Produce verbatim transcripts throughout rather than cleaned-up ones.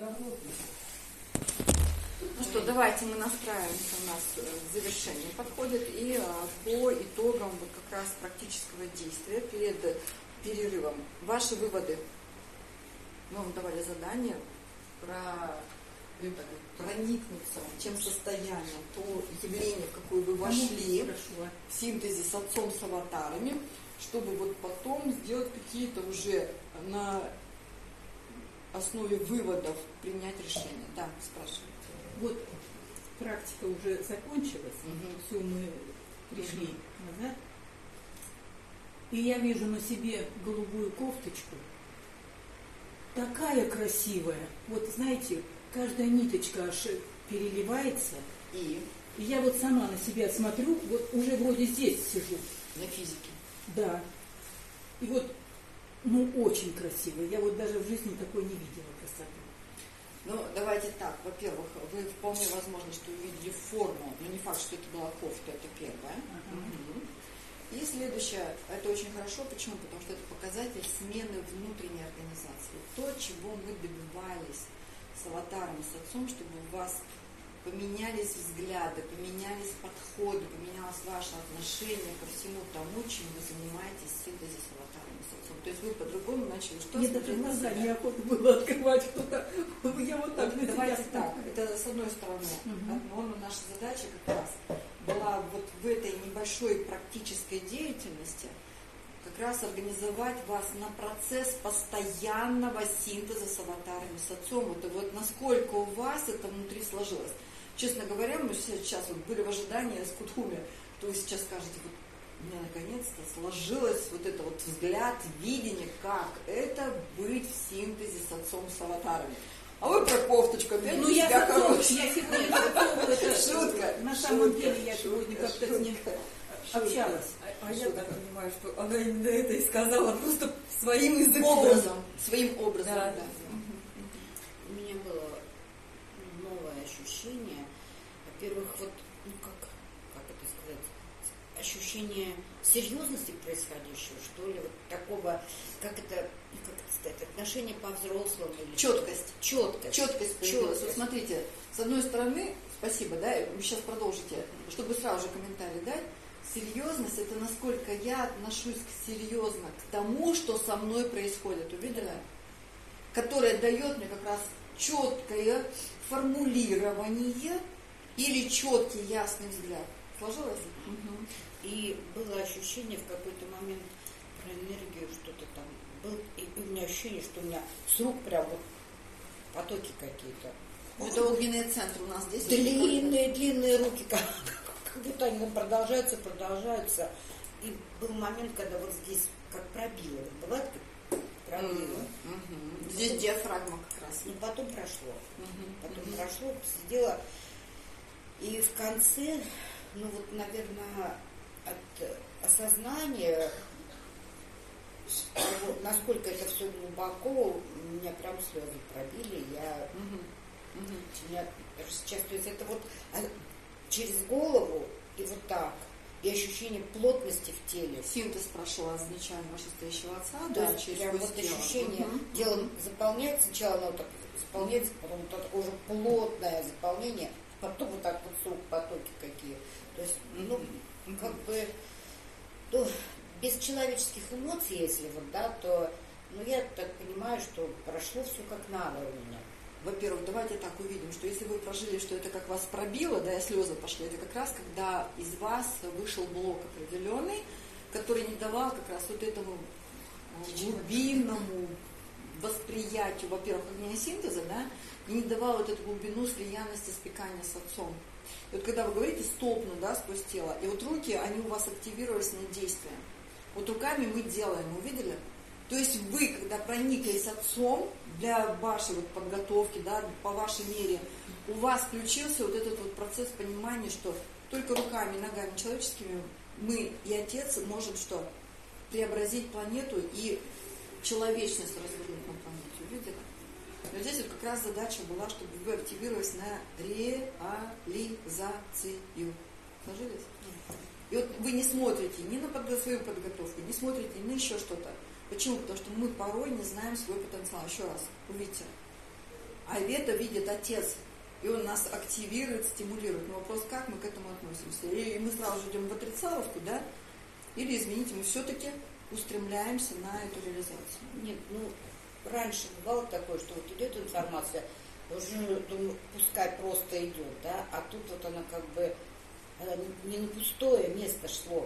Ну что, давайте мы настраиваемся, у нас завершение подходит, и по итогам вот как раз практического действия перед перерывом. Ваши выводы. Мы вам давали задание про проникнуться тем состоянием, то явление, в какое вы вошли, в синтезе с отцом, с аватарами, чтобы вот потом сделать какие-то уже на основе выводов принять решение. Да, спрашивайте. Вот практика уже закончилась, угу. Все, мы пришли угу. назад. И я вижу на себе голубую кофточку. Такая красивая. Вот знаете, каждая ниточка аж переливается. И? И я вот сама на себя смотрю, вот уже вроде здесь сижу. На физике? Да. И вот, ну, очень красиво. Я вот даже в жизни такой не видела красоты. Ну, давайте так. Во-первых, вы вполне возможно, что увидели форму, но не факт, что это была кофта, это первое. Uh-huh. Угу. И следующее, это очень хорошо. Почему? Потому что это показатель смены внутренней организации. То, чего мы добивались с аватаром и с отцом, чтобы у вас поменялись взгляды, поменялись подходы, поменялось ваше отношение ко всему тому, чем вы занимаетесь в синтезе с аватаром и с отцом. То есть вы по-другому начали что? Мне даже глаза неохота было открывать что-то. Я вот так. Вот давайте так. Это с одной стороны. Uh-huh. Но наша задача как раз была вот в этой небольшой практической деятельности как раз организовать вас на процесс постоянного синтеза с аватарами, с отцом. Это вот насколько у вас это внутри сложилось. Честно говоря, мы сейчас вот были в ожидании с Кутхуми, что вы сейчас скажете, вот у меня наконец-то сложилось вот это вот взгляд, видение, как это быть в синтезе с отцом, с аватарами. А вы про кофточку опять ну, я себя отцом, короче. Я сегодня это шутка. На самом деле я сегодня как-то с ним общалась. А, а я так понимаю, что она именно это и сказала, просто своим языком. Образом. Своим образом, да. да. Угу. У меня было новое ощущение. Во-первых, вот, ну как, как это сказать, ощущение серьезности происходящего, что ли, вот такого, как это, как это сказать, отношение по-взрослому. Четкость. Четкость. Четкость появилась. Вот смотрите, с одной стороны, спасибо, да, вы сейчас продолжите, чтобы сразу же комментарий дать. Серьезность – это насколько я отношусь серьезно к тому, что со мной происходит, увидели? Которое дает мне как раз четкое формулирование или четкий ясный взгляд. Сложилось? Угу. И было ощущение в какой-то момент про энергию, что-то там было, и у меня ощущение, что у меня с рук прям вот потоки какие-то. Это огненные центры у нас здесь. Длинные, длинные руки, как, как будто они продолжаются, продолжаются. И был момент, когда вот здесь как пробило. Бывает, как пробило. Mm-hmm. Здесь потом, диафрагма как раз. И потом прошло. Mm-hmm. Потом mm-hmm. прошло, посидела. И в конце, ну вот, наверное, от осознания, насколько это все глубоко, меня прям слезы пробили. Я, mm-hmm. Mm-hmm. я сейчас, то есть это вот через голову и вот так. И ощущение плотности в теле. Синтез прошел от замечания вышестоящего отца, то да, есть через прям вот тело. ощущение, угу. тело заполняется, сначала оно так заполняется, потом вот уже плотное заполнение, потом вот так вот сок, потоки какие. То есть, ну, угу. как бы, ну, без человеческих эмоций, если вот, да, то, ну, я так понимаю, что прошло все как надо у меня. Во-первых, давайте так увидим, что если вы прожили, что это как вас пробило, да, и слезы пошли, это как раз когда из вас вышел блок определенный, который не давал как раз вот этому глубинному восприятию, во-первых, огнеосинтеза, да, и не давал вот эту глубину слиянности, спекания с отцом. И вот когда вы говорите стопну, да, сквозь тело, и вот руки, они у вас активировались на действие. Вот руками мы делаем, увидели? То есть вы, когда прониклись отцом для вашей вот подготовки, да, по вашей мере, у вас включился вот этот вот процесс понимания, что только руками и ногами человеческими мы и Отец можем что? Преобразить планету и человечность развернуть на планете. Увидели? Но здесь вот как раз задача была, чтобы вы активировались на реализацию. Сложились? И вот вы не смотрите ни на под... свою подготовку, не смотрите ни на еще что-то. Почему? Потому что мы порой не знаем свой потенциал. Еще раз, увидите. А это видит Отец. И он нас активирует, стимулирует. Но вопрос, как мы к этому относимся. И мы сразу же идем в отрицаловку, да? Или, извините, мы все-таки устремляемся на эту реализацию. Нет, ну, раньше бывало такое, что вот идет информация, уже думаю, пускай просто идет, да, а тут вот она как бы, она не на пустое место шло.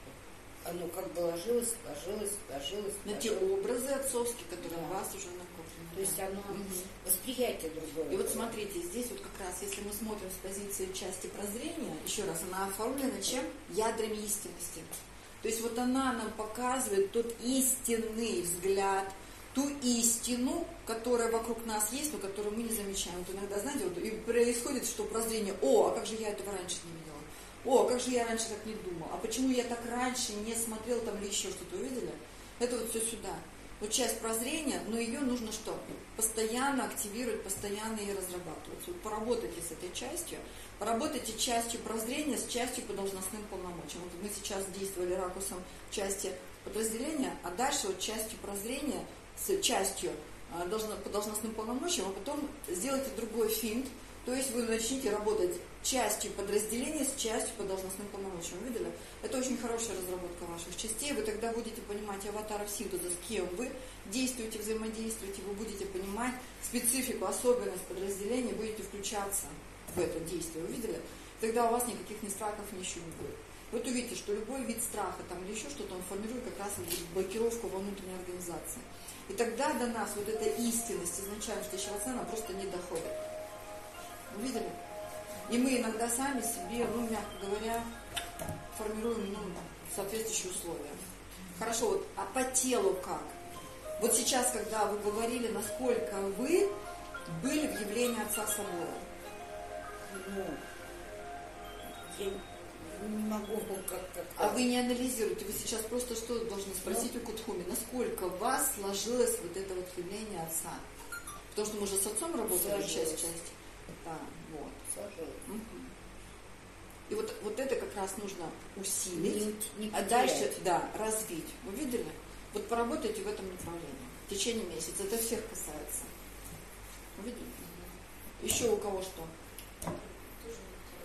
Оно как бы ложилось, ложилось, ложилось. На те образы отцовские, которые Да. у вас уже накоплены. То есть оно Мгм. восприятие другое. И вот смотрите, здесь вот как раз, если мы смотрим с позиции части прозрения, еще раз, она оформлена чем? Ядрами истинности. То есть вот она нам показывает тот истинный взгляд, ту истину, которая вокруг нас есть, но которую мы не замечаем. Вот иногда, знаете, вот и происходит, что прозрение, о, а как же я этого раньше не видела? О, как же я раньше так не думал? А почему я так раньше не смотрел там или еще что-то, увидели? Это вот все сюда. Вот часть прозрения, но ее нужно что? Постоянно активировать, постоянно ее разрабатывать. Вот поработайте с этой частью, поработайте частью прозрения с частью по должностным полномочиям. Вот мы сейчас действовали ракурсом части подразделения, а дальше вот частью прозрения с частью а, должно, по должностным полномочиям, а потом сделайте другой финт, то есть вы начнете работать частью подразделения с частью по должностным полномочиям. Видели? Это очень хорошая разработка ваших частей. Вы тогда будете понимать аватаров синтеза, с кем вы действуете, взаимодействуете, вы будете понимать специфику, особенность подразделения, будете включаться в это действие. Вы видели? Тогда у вас никаких ни страхов, ничего не будет. Вот увидите, что любой вид страха там, или еще что-то, он формирует как раз блокировку во внутренней организации. И тогда до нас вот эта истинность изначально, что еще она просто не доходит. Вы видели? И мы иногда сами себе, ну, мягко говоря, формируем ну, соответствующие условия. Хорошо, вот, а по телу как? Вот сейчас, когда вы говорили, насколько вы были в явлении Отца Самого. Ну, я не могу как-то... А вы не анализируете, вы сейчас просто что должны спросить ну, у Кутхуми, насколько у вас сложилось вот это вот явление Отца? Потому что мы же с Отцом работаем часть часть. Да, вот. Сложилось. Угу. И вот, вот это как раз нужно усилить, не, не а дальше да, развить. Вы видели? Вот поработайте в этом направлении в течение месяца. Это всех касается. Вы видели? Угу. Еще у кого что? Тоже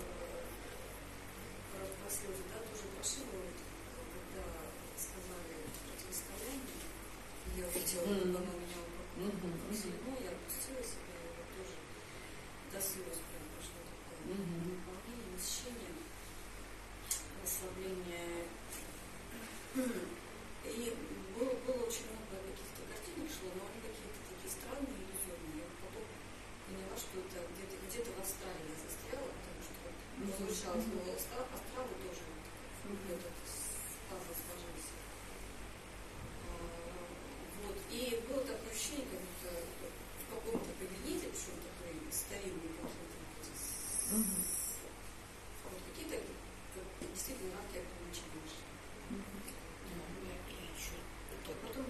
вот про слезы, да, тоже прошила, вот, когда сказали противостояние, я хотела, mm-hmm. оно меня упаковало, но я отпустила себя, и вот тоже до слез прям пошло такое mm-hmm. наполнение, насыщение, расслабление. И было, было очень много каких-то картинок шло, но они какие-то такие странные, иллюзорные. Я потом поняла, что это где-то, где-то в астрале я застряла, потому что вот возвышалась была астрал, астралы тоже вот этот пазл сложился. Вот. И было такое ощущение, как будто в каком-то кабинете, причем такой старинный какой-то, Mm-hmm. вот какие-то как, действительно рамки ограничений. Потом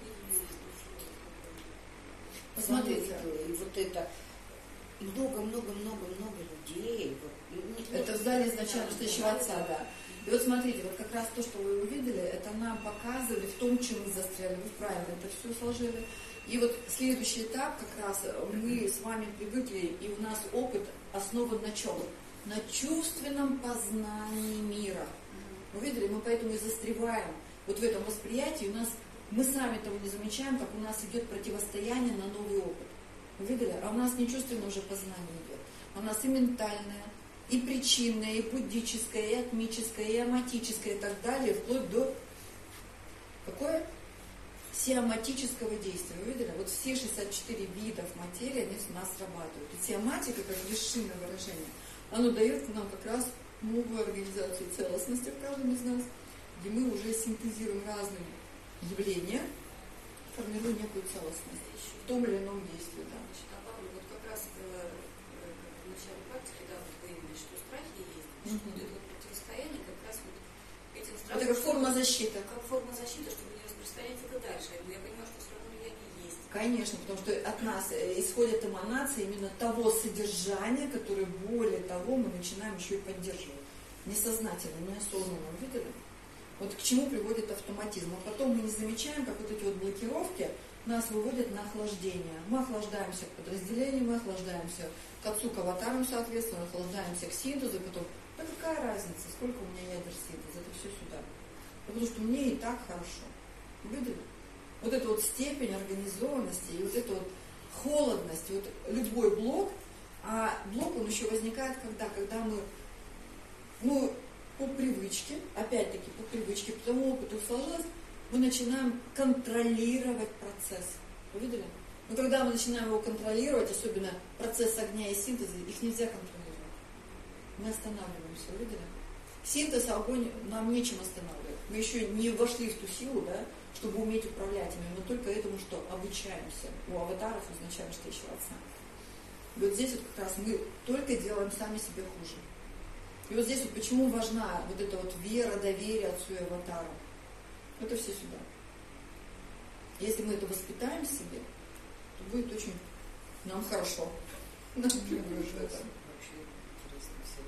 Посмотрите. И вот это много-много-много-много людей. Вот, это в зале изначально встреча Отца, да. И вот смотрите, вот как раз то, что вы увидели, это нам показывали в том, чем мы застряли. Вы правильно это все сложили. И вот следующий этап, как раз мы с вами привыкли, и у нас опыт основан на чем? На чувственном познании мира. Вы видели, мы поэтому и застреваем вот в этом восприятии. У нас, мы сами того не замечаем, как у нас идет противостояние на новый опыт. Вы видели? А у нас не чувственное уже познание идет. У нас и ментальное, и причинное, и буддическое, и атмическое, и аматическое, и так далее, вплоть до какое? Сиоматического действия. Вы видели? Вот все шестьдесят четыре видов материи, они у нас срабатывают. И сиоматика, как высшее выражение, оно дает нам как раз новую организацию целостности в каждом из нас, где мы уже синтезируем разные явления, формируя некую целостность в том или ином действии. Да. Вот как раз в начале практики, да, вот выявили, что страхи есть, Mm-hmm. что это вот противостояние как раз вот этим страхам. Это как форма защиты. Как форма защиты, чтобы не распространять это дальше. Я понимаю, что все равно влияние есть. Конечно, потому что от нас исходят эманации именно того содержания, которое более того мы начинаем еще и поддерживать. Несознательно, неосознанно. Видели? Вот к чему приводит автоматизм. А потом мы не замечаем, как вот эти вот блокировки нас выводит на охлаждение. Мы охлаждаемся к подразделению, мы охлаждаемся к отцу, к аватарам, соответственно, охлаждаемся к синтезу, потом, да какая разница, сколько у меня ядер синтеза, это все сюда. Потому что мне и так хорошо. Видели? Вот эта вот степень организованности и вот эта вот холодность, вот любой блок, а блок он еще возникает когда? Когда мы, ну, по привычке, опять-таки по привычке, по тому опыту сложилось, мы начинаем контролировать процесс. Вы видели? Но когда мы начинаем его контролировать, особенно процесс огня и синтеза, их нельзя контролировать. Мы останавливаемся, вы видели? Синтез, огонь нам нечем останавливать. Мы еще не вошли в ту силу, да, чтобы уметь управлять ими. Мы только этому что? Обучаемся. У аватаров изначально что еще отца. И вот здесь вот как раз мы только делаем сами себе хуже. И вот здесь вот почему важна вот эта вот вера, доверие отцу и аватару. Это все сюда. Если мы это воспитаем в себе, то будет очень нам хорошо. Нам будет это. Вообще интересно все.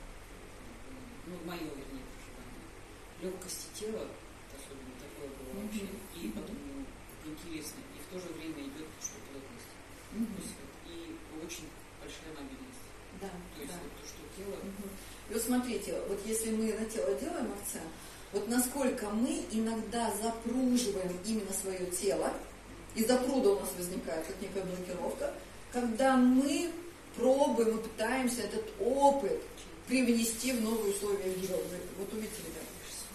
Ну, мое, вернее, проживание. Легкости тела, особенно такое было вообще. И потом ну, интересно. И в то же время идет что плотность. То есть, вот, и очень большая мобильность. Да, то есть да. вот то, что тело. И вот смотрите, вот если мы на тело делаем акцент, вот насколько мы иногда запруживаем именно свое тело, и запруда у нас возникает как некая блокировка, когда мы пробуем и пытаемся этот опыт привнести в новые условия мира. Вот увидите, ребята.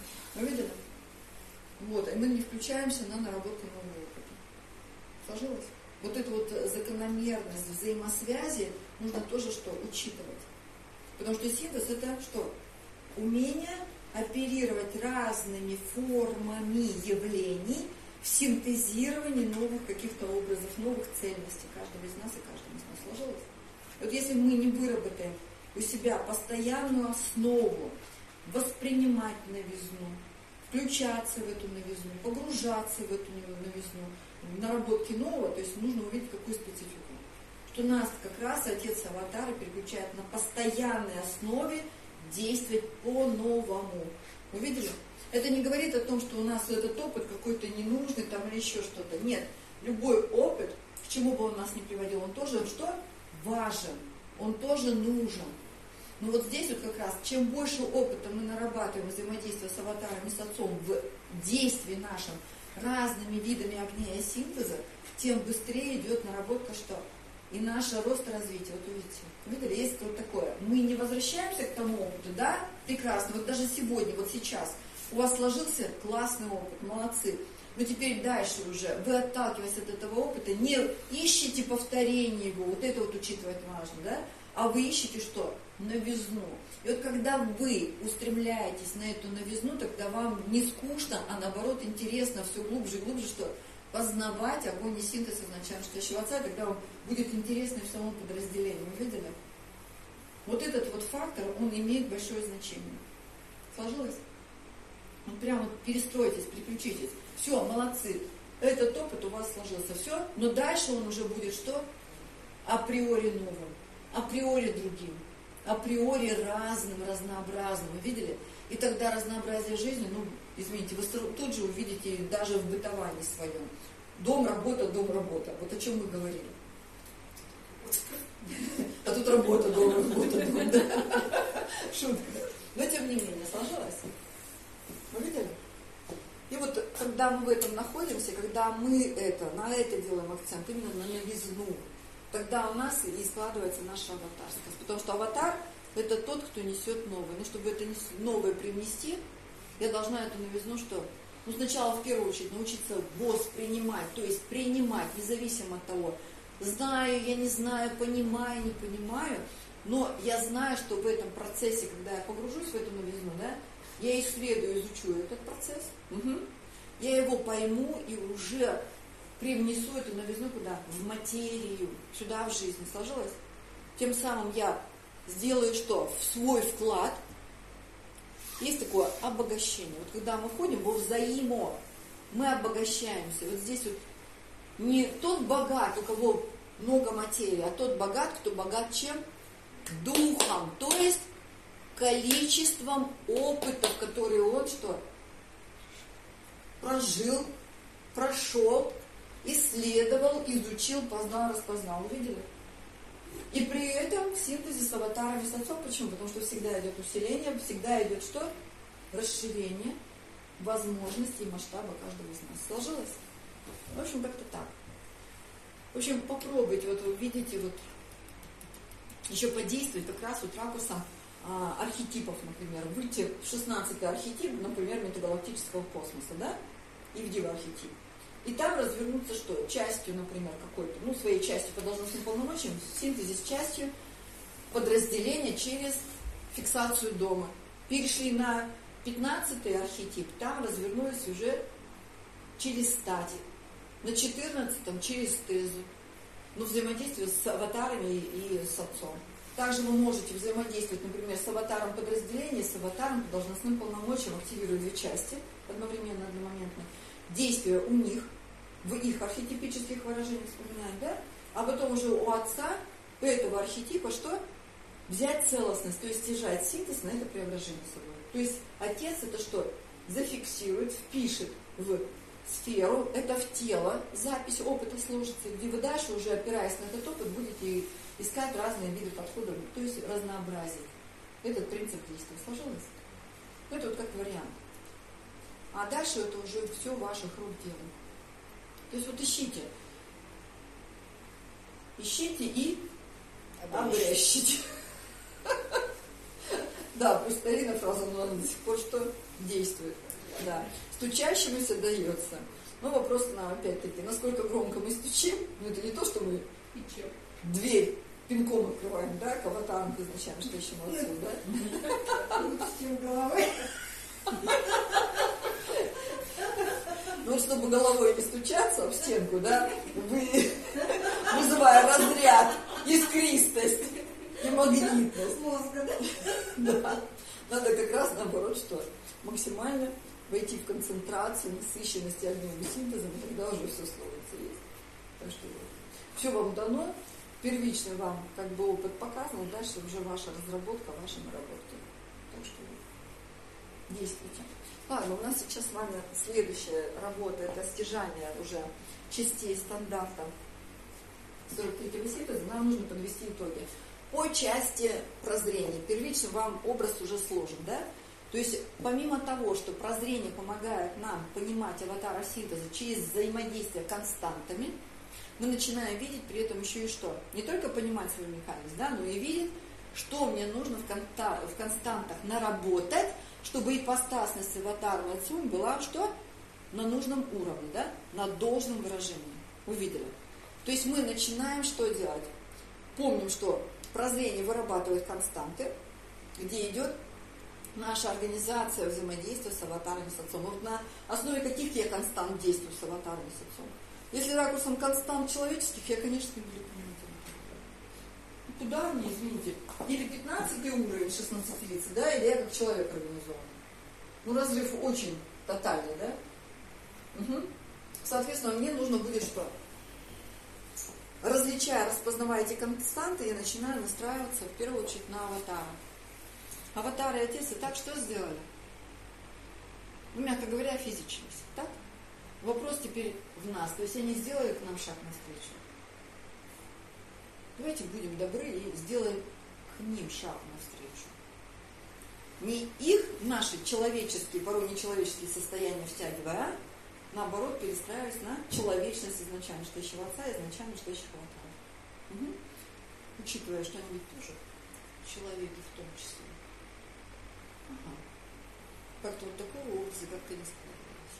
Вы видели? Вот, и мы не включаемся на наработку нового опыта. Сложилось? Вот эту вот закономерность взаимосвязи нужно тоже что? Учитывать. Потому что синтез это что? Умение оперировать разными формами явлений в синтезировании новых каких-то образов, новых цельностей каждого из нас и каждого из нас. Сложилось? Вот если мы не выработаем у себя постоянную основу воспринимать новизну, включаться в эту новизну, погружаться в эту новизну, наработки нового, то есть нужно увидеть какую специфику. Что нас как раз отец аватара переключает на постоянной основе действовать по-новому. Вы видели? Это не говорит о том, что у нас этот опыт какой-то ненужный там или еще что-то. Нет. Любой опыт, к чему бы он нас ни приводил, он тоже что? Важен. Он тоже нужен. Но вот здесь вот как раз, чем больше опыта мы нарабатываем взаимодействия с аватаром и с отцом в действии нашем разными видами огня и синтеза, тем быстрее идет наработка что? И наш рост и развитие. Вот увидите. Видели, есть вот такое. Мы не возвращаемся к тому опыту, да? Прекрасно. Вот даже сегодня, вот сейчас у вас сложился классный опыт, молодцы. Но теперь дальше уже вы, отталкиваясь от этого опыта, не ищете повторение его, вот это вот учитывать важно, да? А вы ищете что? Новизну. И вот когда вы устремляетесь на эту новизну, тогда вам не скучно, а наоборот интересно все глубже и глубже, что познавать огонь и синтез изначально настоящего отца, тогда вам будет интересно в самом подразделении. Вы видели? Вот этот вот фактор, он имеет большое значение. Сложилось? Вот прямо вот перестройтесь, переключитесь. Все, молодцы. Этот опыт у вас сложился. Все. Но дальше он уже будет что? Априори новым. Априори другим. Априори разным, разнообразным. Вы видели? И тогда разнообразие жизни, ну, извините, вы тут же увидите даже в бытовании своем. Дом, работа, дом, работа. Вот о чем мы говорили. А тут работа, дом, работа, дом, да. Шутка. Но тем не менее, сложилось. Вы видели? И вот когда мы в этом находимся, когда мы это, на это делаем акцент, именно на новизну, тогда у нас и складывается наша аватарскость. Потому что аватар – это тот, кто несет новое. Но чтобы это новое привнести, я должна эту новизну что? Ну, сначала, в первую очередь, научиться воспринимать, то есть принимать, независимо от того, знаю, я не знаю, понимаю, не понимаю, но я знаю, что в этом процессе, когда я погружусь в эту новизну, да, я исследую, изучу этот процесс, угу. Я его пойму и уже привнесу эту новизну куда? В материю, сюда, в жизнь. Сложилось? Тем самым я сделаю что? В свой вклад. Есть такое обогащение. Вот когда мы ходим во взаимо, мы обогащаемся. Вот здесь вот не тот богат, у кого много материи, а тот богат, кто богат чем? Духом. То есть количеством опытов, которые он что? Прожил, прошел. исследовал, изучил, познал, распознал. Увидели? И при этом синтез с аватарами с отцом. Почему? Потому что всегда идет усиление, всегда идет что? Расширение возможностей и масштаба каждого из нас. Сложилось? В общем, как-то так. В общем, попробуйте, вот вы видите, вот еще подействовать как раз вот ракурсом а, архетипов, например. Выйти в шестнадцатый архетип, например, метагалактического космоса, да? И в диво-архетип. И там развернуться что? Частью, например, какой-то, ну, своей частью по должностным полномочиям, синтезис частью, подразделение через фиксацию дома. Перешли на пятнадцатый архетип, там развернулись уже через стать. На четырнадцатом через тезу. Ну, взаимодействие с аватарами и с отцом. Также вы можете взаимодействовать, например, с аватаром подразделения, с аватаром по должностным полномочиям, активируя две части одновременно, одномоментно. Действия у них, в их архетипических выражениях вспоминаем, да? А потом уже у отца, у этого архетипа, что? Взять целостность, то есть стяжать синтез на это преображение собой. То есть отец это что? Зафиксирует, впишет в сферу, это в тело, запись опыта сложится, где вы дальше уже опираясь на этот опыт будете искать разные виды подходов, то есть разнообразие. Этот принцип действия сложилось? Это вот как вариант. А дальше это уже все ваших рук дело. То есть вот ищите. Ищите и обрящите. Да, пусть старинная фраза, но она до сих пор что действует. Да. Стучащемуся дается. Но вопрос нам опять-таки, насколько громко мы стучим. Ну это не то, что мы дверь пинком открываем, да, к аватарам к изначально стоящему отцу, да? Стучим головой. Ну, чтобы головой не стучаться в стенку, да, вы, вызывая разряд, искристость и магнитность. Мозга, да? Да. Надо как раз наоборот, что максимально войти в концентрацию, насыщенность огнем и синтезом, и тогда уже все сложится есть. Так что вот. Все вам дано, первичный вам как бы опыт показан, дальше уже ваша разработка, ваши наработки. Так что вот. Действуйте. Ладно, у нас сейчас с вами следующая работа, это стяжание уже частей стандарта сорок третьего синтеза. Нам нужно подвести итоги. По части прозрения. Первично вам образ уже сложен, да? То есть, помимо того, что прозрение помогает нам понимать аватара синтеза через взаимодействие константами, мы начинаем видеть при этом еще и что? Не только понимать свою механику, да, но и видеть, что мне нужно в, конта- в константах наработать, чтобы ипостасность аватара Цунь была что? На нужном уровне, да? На должном выражении. Увидели? То есть мы начинаем что делать? Помним, что прозрение вырабатывает константы, где идет наша организация взаимодействия с аватаром и с отцом. Вот на основе каких я констант действую с аватаром и с отцом? Если ракурсом констант человеческих, я, конечно, не буду понимать. Куда мне, извините? Или пятнадцатый уровень шестнадцатилицы, да, или я как человек организован. Ну, разрыв очень тотальный, да? Угу. Соответственно, мне нужно будет что? Различая, распознавая эти константы, я начинаю настраиваться в первую очередь на аватара. Аватар и отец и так что сделали? Ну, мягко говоря, физичность. Так? Вопрос теперь в нас. То есть они сделали к нам шаг навстречу. Давайте будем добры и сделаем к ним шаг навстречу. Не их, наши человеческие, порой нечеловеческие состояния втягивая, а наоборот перестраиваясь на человечность изначально стоящего отца и изначально стоящих аватаров. Угу. Учитывая, что они ведь тоже человеки в том числе. Ага. Как-то вот такого образа как-то не складывалось.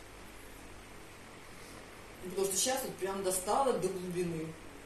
Потому что сейчас вот прям достало до глубины.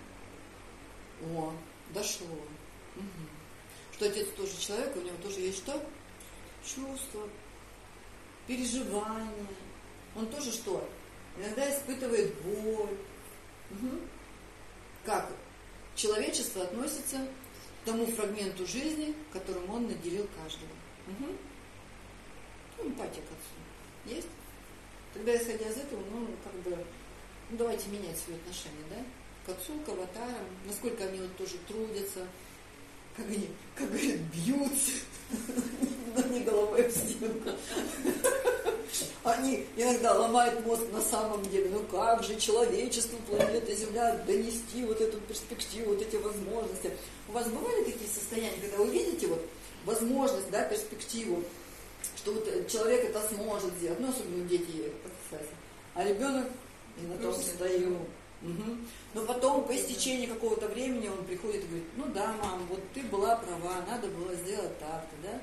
О, дошло. Угу. Что отец тоже человек, у него тоже есть что? Чувства, переживания. Он тоже что? Иногда испытывает боль. Угу. Как человечество относится к тому фрагменту жизни, которым он наделил каждого. Угу. Эмпатия к отцу. Есть? Тогда, исходя из этого, ну, как бы, ну, давайте менять свои отношения, да? К отцу, к аватарам, насколько они вот тоже трудятся, как они, как говорят, бьются, но не головой в стенку. Они иногда ломают мозг на самом деле. Ну как же человечеству, планеты Земля донести вот эту перспективу, вот эти возможности. У вас бывали такие состояния, когда вы видите вот возможность, да, перспективу, что вот человек это сможет сделать, ну особенно дети, а ребенок и на том стою. Угу. Но потом по истечении какого-то времени он приходит и говорит, ну да, мам, вот ты была права, надо было сделать так-то, да?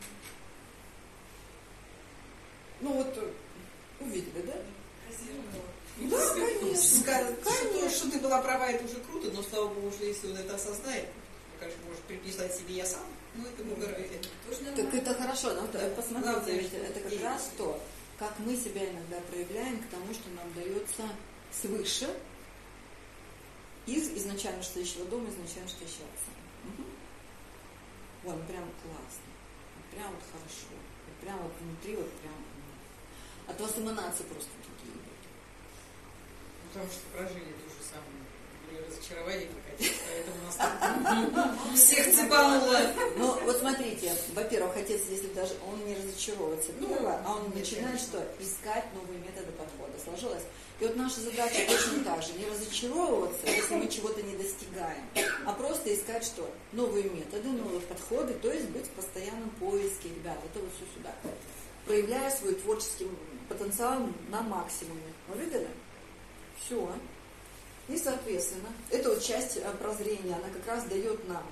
Ну вот, увидели, да? Да, конечно. Скажет, что, что ты была права, это уже круто, но слава богу, что если он это осознает, конечно, может приписать себе я сам, но это угорает. Так это хорошо, но посмотрите, ведь это как раз то, как мы себя иногда проявляем к тому, что нам дается свыше из изначально стоящего дома, изначально стоящего отца. Угу. Вон, прям классно, прям вот хорошо, прям вот внутри, вот прям от вас эманации просто такие идут. Потому что прожили то же самое. Разочарование какое-то, поэтому нас всех цепануло. Ну, вот смотрите, во-первых, отец, если даже он не разочаровывается, первое, а он начинает что? Искать новые методы подхода. Сложилось? И вот наша задача точно так же, не разочаровываться, если мы чего-то не достигаем, а просто искать что? Новые методы, новые подходы, то есть быть в постоянном поиске, ребят, это вот все сюда. Проявляя свой творческий потенциал на максимуме. Вы видели? Все. И, соответственно, эта вот часть прозрения, она как раз дает нам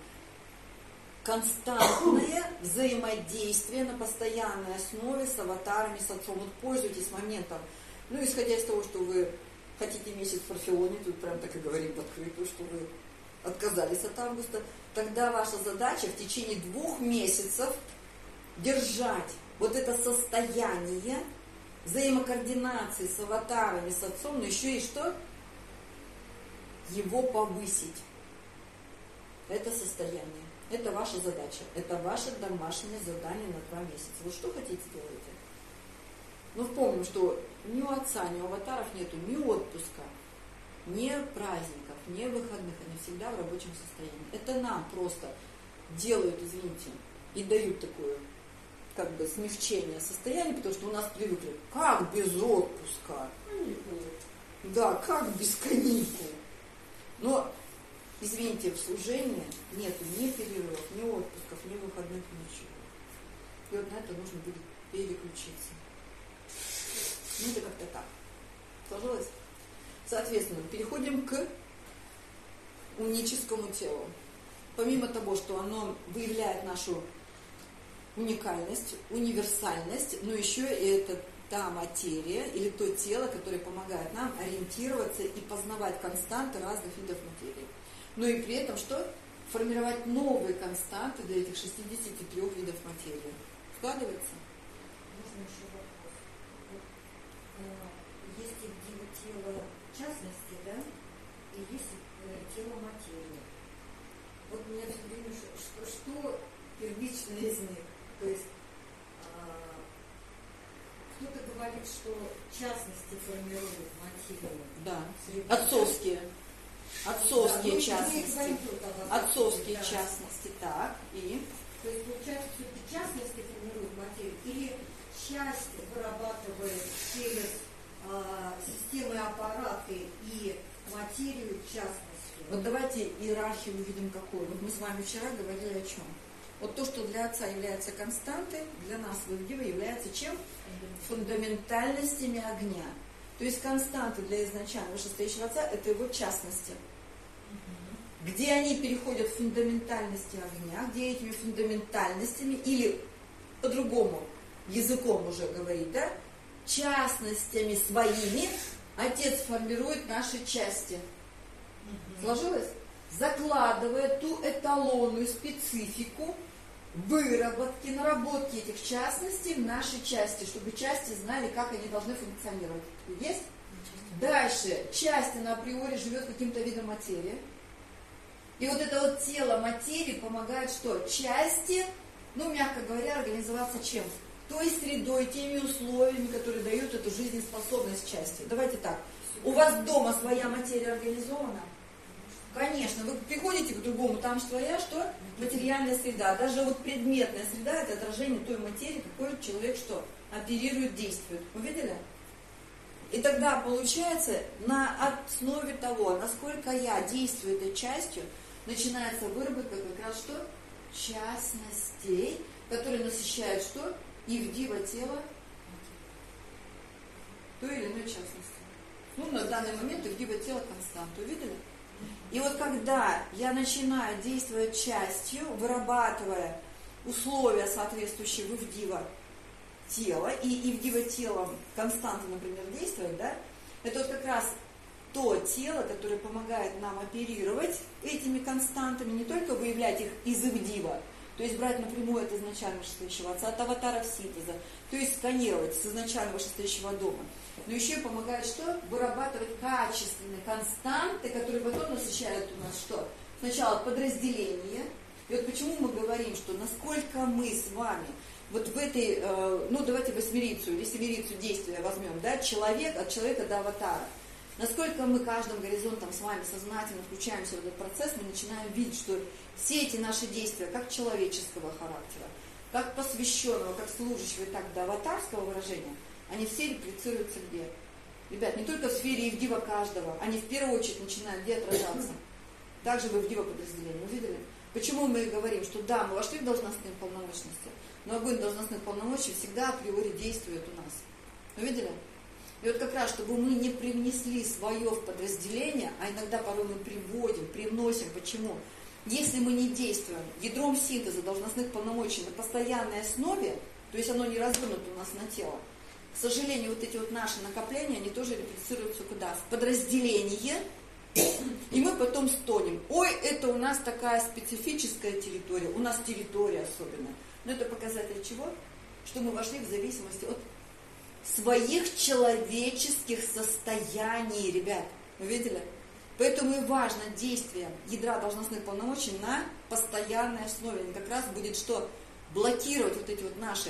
константное взаимодействие на постоянной основе с аватарами, с отцом. Вот пользуйтесь моментом. Ну, исходя из того, что вы хотите месяц в Парфилоне, тут прям так и говорим в открытую, что вы отказались от августа, тогда ваша задача в течение двух месяцев держать вот это состояние взаимокоординации с аватарами, с отцом, но еще и что? Его повысить. Это состояние. Это ваша задача. Это ваше домашнее задание на два месяца. Вы что хотите делать? Ну, помним, что ни у отца, ни у аватаров нету ни отпуска, ни праздников, ни выходных. Они всегда в рабочем состоянии. Это нам просто делают, извините, и дают такое, как бы, смягчение состояния, потому что у нас привыкли, как без отпуска? Да, как без каникул? Но, извините, в служении нету ни перерывов, ни отпусков, ни выходных, ничего. И вот на это нужно будет переключиться. Ну, это как-то так. Сложилось? Соответственно, переходим к уническому телу. Помимо того, что оно выявляет нашу уникальность, универсальность, но еще и это та материя или то тело, которое помогает нам ориентироваться и познавать константы разных видов материи. Но и при этом что? Формировать новые константы для этих шестидесяти трёх видов материи. Вкладывается? Можно еще вопрос. Вот, есть тело частности, да, и есть тело материи. Вот у меня все время, что, что первичное из них? То есть кто-то говорит, что частности формируют материю. Да. Отцовские. Отцовские да, частности. Отцовские да. частности. Так. И? То есть, получается, все-таки частности формируют материю, или часть вырабатывает через а, системы аппараты и материю частности. Вот давайте иерархию увидим какую. Вот мы с вами вчера говорили о чем? Вот то, что для отца является константой, для нас в Ивдиве является чем? Фундаментальностями огня. То есть константы для изначально вышестоящего отца – это его частности. Угу. Где они переходят в фундаментальности огня, где этими фундаментальностями, или по-другому языком уже говорить, да, частностями своими отец формирует наши части. Угу. Сложилось? Закладывая ту эталонную специфику выработки, наработки этих частностей в нашей части, чтобы части знали, как они должны функционировать. Есть? Дальше часть, она априори живет каким-то видом материи. И вот это вот тело материи помогает что? Части, ну, мягко говоря, организоваться чем? Той средой, теми условиями, которые дают эту жизнеспособность части. Давайте так. У вас дома своя материя организована? Конечно, вы приходите к другому, там что я, что? Материальная среда. Даже вот предметная среда – это отражение той материи, какой человек что? Оперирует, действует. Вы видели? И тогда получается, на основе того, насколько я действую этой частью, начинается выработка как раз что? Частностей, которые насыщают что? Ивдива тело той или иной частности. Ну, на данный момент Ивдива тело константа. Увидели? И вот когда я начинаю действовать частью, вырабатывая условия, соответствующие в Ивдива тела, и Ивдива телом константа, например, действует, да, это вот как раз то тело, которое помогает нам оперировать этими константами, не только выявлять их из Ивдива, то есть брать напрямую от изначально вышестоящего отца, от аватаров синтеза, то есть сканировать с изначально вышестоящего дома, но еще и помогает что? Вырабатывать качественные константы, которые потом насыщают у нас что? Сначала подразделение. И вот почему мы говорим, что насколько мы с вами вот в этой, э, ну давайте восьмерицу или семерицу действия возьмем, да, человек от человека до аватара. Насколько мы каждым горизонтом с вами сознательно включаемся в этот процесс, мы начинаем видеть, что все эти наши действия, как человеческого характера, как посвященного, как служащего и так до аватарского выражения, они все реплицируются где? Ребят, не только в сфере Ивдива каждого, они в первую очередь начинают где отражаться? Также в Ивдива подразделении. Увидели? Почему мы говорим, что да, мы вошли в должностные полномочности, но огонь должностных полномочий всегда априори действует у нас. Увидели? И вот как раз, чтобы мы не привнесли свое в подразделение, а иногда порой мы приводим, привносим. Почему? Если мы не действуем ядром синтеза должностных полномочий на постоянной основе, то есть оно не развернуто у нас на тело, к сожалению, вот эти вот наши накопления, они тоже реплицируются куда? В подразделение, и мы потом стонем. Ой, это у нас такая специфическая территория, у нас территория особенная. Но это показатель чего? Что мы вошли в зависимости от своих человеческих состояний, ребят. Вы видели? Поэтому и важно действие ядра должностных полномочий на постоянной основе. Они как раз будет что? Блокировать вот эти вот наши,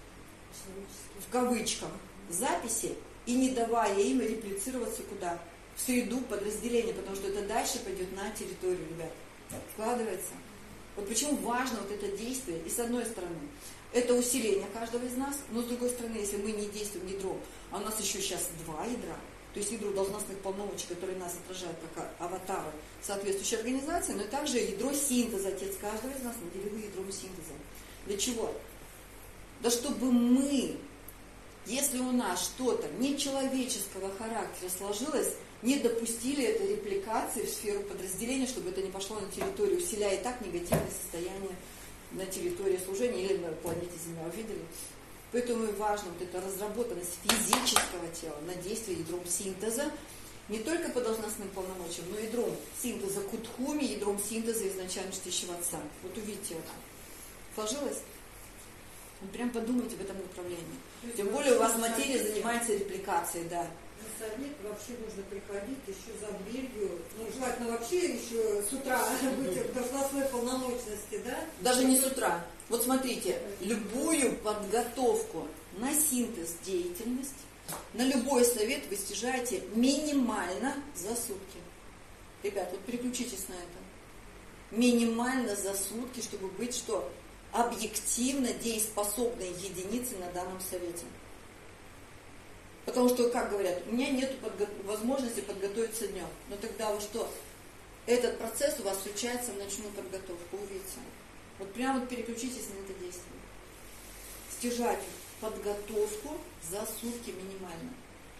в кавычках, записи и не давая им реплицироваться куда? В среду подразделения, потому что это дальше пойдет на территорию, ребят. Вкладывается. Вот почему важно вот это действие. И с одной стороны, это усиление каждого из нас, но с другой стороны, если мы не действуем ядром, а у нас еще сейчас два ядра, то есть ядро должностных полномочий, которые нас отражают как аватары соответствующей организации, но и также ядро синтеза, отец каждого из нас наделил ядром синтеза. Для чего? Да чтобы мы, если у нас что-то нечеловеческого характера сложилось, не допустили этой репликации в сферу подразделения, чтобы это не пошло на территорию, усиляя и так негативное состояние на территории служения или на планете Земля. Увидели? Поэтому и важно вот эта разработанность физического тела на действие ядром синтеза, не только по должностным полномочиям, но и ядром синтеза Кутхуми, ядром синтеза изначально чтящего отца. Вот увидите это. Сложилось? Ну, прям подумайте в этом направлении. Тем более у вас материя занимается репликацией, да. На совет вообще нужно приходить еще за дверью, ну, желательно вообще еще с утра быть в должностной полномочности, да? Даже не с утра. Вот смотрите, любую подготовку на синтез деятельности, на любой совет вы снижаете минимально за сутки. Ребят, вот переключитесь на это. Минимально за сутки, чтобы быть что? Объективно дееспособной единицей на данном совете. Потому что, как говорят, у меня нет подго- возможности подготовиться днем. Но тогда вот что? Этот процесс у вас случается в ночную подготовку, увидите. Вот прямо вот переключитесь на это действие. Стяжать подготовку за сутки минимально.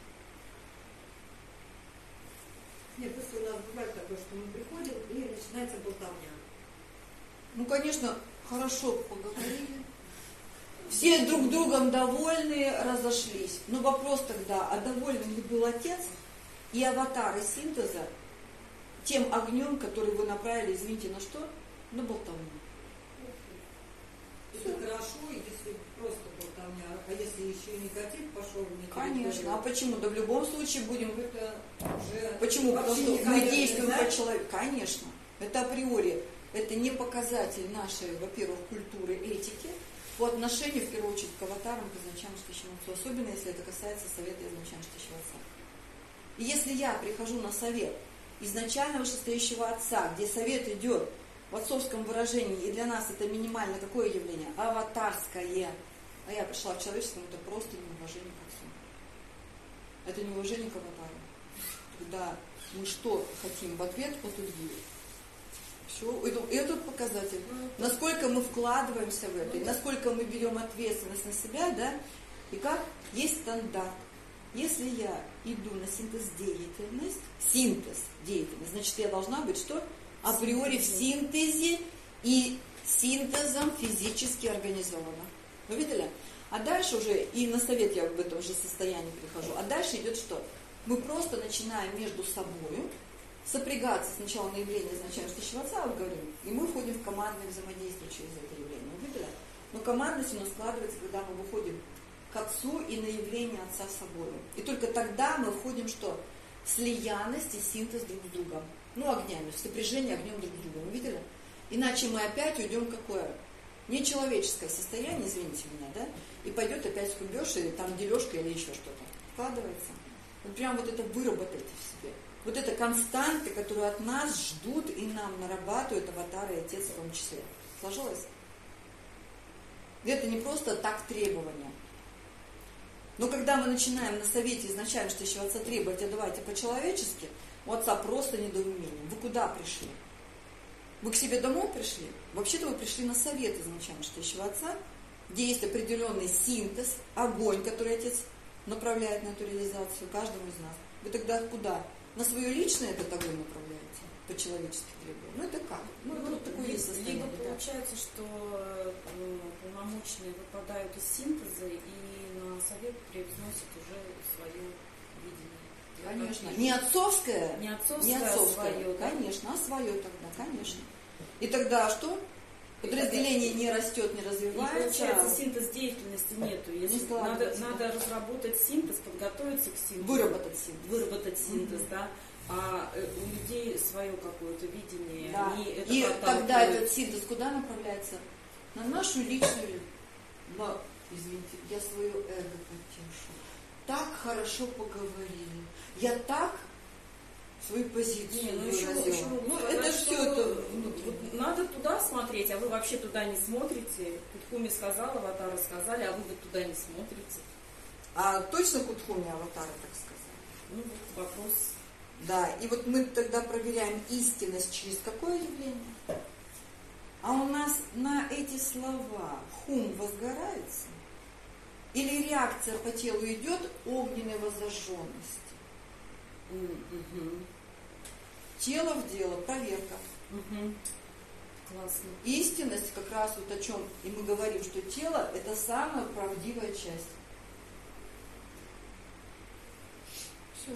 Нет, просто у нас бывает такое, что мы приходим и начинается болтовня. Ну, конечно, хорошо поговорили. Все друг другом довольны, разошлись. Но вопрос тогда, а доволен ли был отец и аватары синтеза тем огнем, который вы направили, извините, на что? На болтовню. Это хорошо, если просто болтовня, а если еще и негатив пошел в негатив. Конечно. А почему? Да в любом случае будем... Это уже Почему? Потому что мы действуем да? по человеку. Конечно. Это априори. Это не показатель нашей, во-первых, культуры, этики по отношению, в первую очередь, к аватарам, к изначально чтящему отцу. Особенно, если это касается совета изначально чтящего отца. И если я прихожу на совет изначально вышестоящего Отца, где совет идет в отцовском выражении, и для нас это минимально какое явление? Аватарское. А я пришла в человеческом, это просто неуважение к Отцу. Это неуважение к аватару. Когда мы что хотим в ответ от людей. Все. Это, это показатель. Насколько мы вкладываемся в это, и насколько мы берем ответственность на себя, да? И как есть стандарт. Если я иду на синтез деятельность, синтез деятельность, значит, я должна быть что? Априори в синтезе и синтезом физически организована. Вы видели? А дальше уже, и на совет я в этом же состоянии перехожу, а дальше идет что? Мы просто начинаем между собой сопрягаться сначала на явление изначально что Отца, вот говорим, и мы входим в командное взаимодействие через это явление. Вы видели? Но командность у нас складывается, когда мы выходим к Отцу и на явление Отца собой. И только тогда мы входим что? В слиянность и синтез друг с другом. Ну, огнями, в сопряжение огнем друг с другом. Вы видели? Иначе мы опять уйдем в какое? Нечеловеческое состояние, извините меня, да? И пойдет опять скубеж, или там дележка, или еще что-то. Вкладывается. Вот прям вот это выработайте в себе. Вот это константы, которые от нас ждут и нам нарабатывают аватары и Отец в том числе. Сложилось? Это не просто так требования. Но когда мы начинаем на совете изначально, что еще Отца требовать, а давайте по-человечески, у Отца просто недоумение. Вы куда пришли? Вы к себе домой пришли? Вообще-то вы пришли на совет изначально, что еще Отца, где есть определенный синтез, огонь, который Отец направляет на эту реализацию каждому из нас. Вы тогда куда? На свое личное этот огонь направляете? По-человечески требуя. Ну это как? Ну, ну вот такое есть состояние. Либо получается, что ну, полномочные выпадают из синтеза и на совет привносят уже свое видение. Конечно. Не отцовское, не отцовское, не отцовское. А свое, да? Конечно, а свое тогда, конечно. И тогда что? Подразделение не растет, не развивается. И получается, синтез деятельности нету. Если не надо, надо разработать синтез, подготовиться к синтезу. Выработать синтез. Выработать синтез, mm-hmm. да. А у людей свое какое-то видение. Да. Они это и потом тогда этот синтез куда направляется? На нашу личную, на, извините, я свое эго потешу. Так хорошо поговорили. Я так свою позицию Не, ну выразила. еще, еще ну, сказать, это что, все это... ну, вот надо туда смотреть, а вы вообще туда не смотрите. Кутхуми сказала, аватары сказали, а вы вот туда не смотрите. А точно Кутхуми аватары так сказали? Ну, вот вопрос. Да, и вот мы тогда проверяем истинность через какое явление? А у нас на эти слова хум возгорается? Или реакция по телу идет огненной воззажженности? Mm-hmm. Тело в дело, проверка. Mm-hmm. Классно. Истинность как раз вот о чем, и мы говорим, что тело это самая правдивая часть. Все.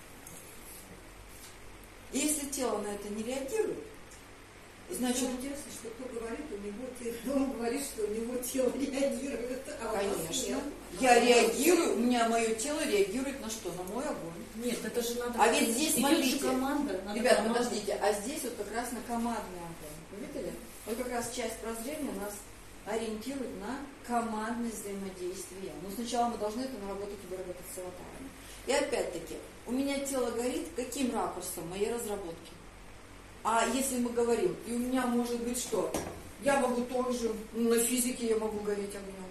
Если тело на это не реагирует, значит... Ну, интересно, что кто говорит, у него тело, он говорит, что у него тело реагирует. А конечно. Я реагирую, у меня мое тело реагирует на что? На мой огонь. Нет, это же надо... А ведь здесь, смотрите, команда, ребят, команда. подождите, а здесь вот как раз на командный огонь. Вы видели? Вот как раз часть прозрения нас ориентирует на командное взаимодействие. Но сначала мы должны это наработать и выработать с аватарами. И опять-таки, у меня тело горит каким ракурсом моей разработки? А если мы говорим, и у меня может быть что? Я могу тоже, на физике я могу гореть огнем.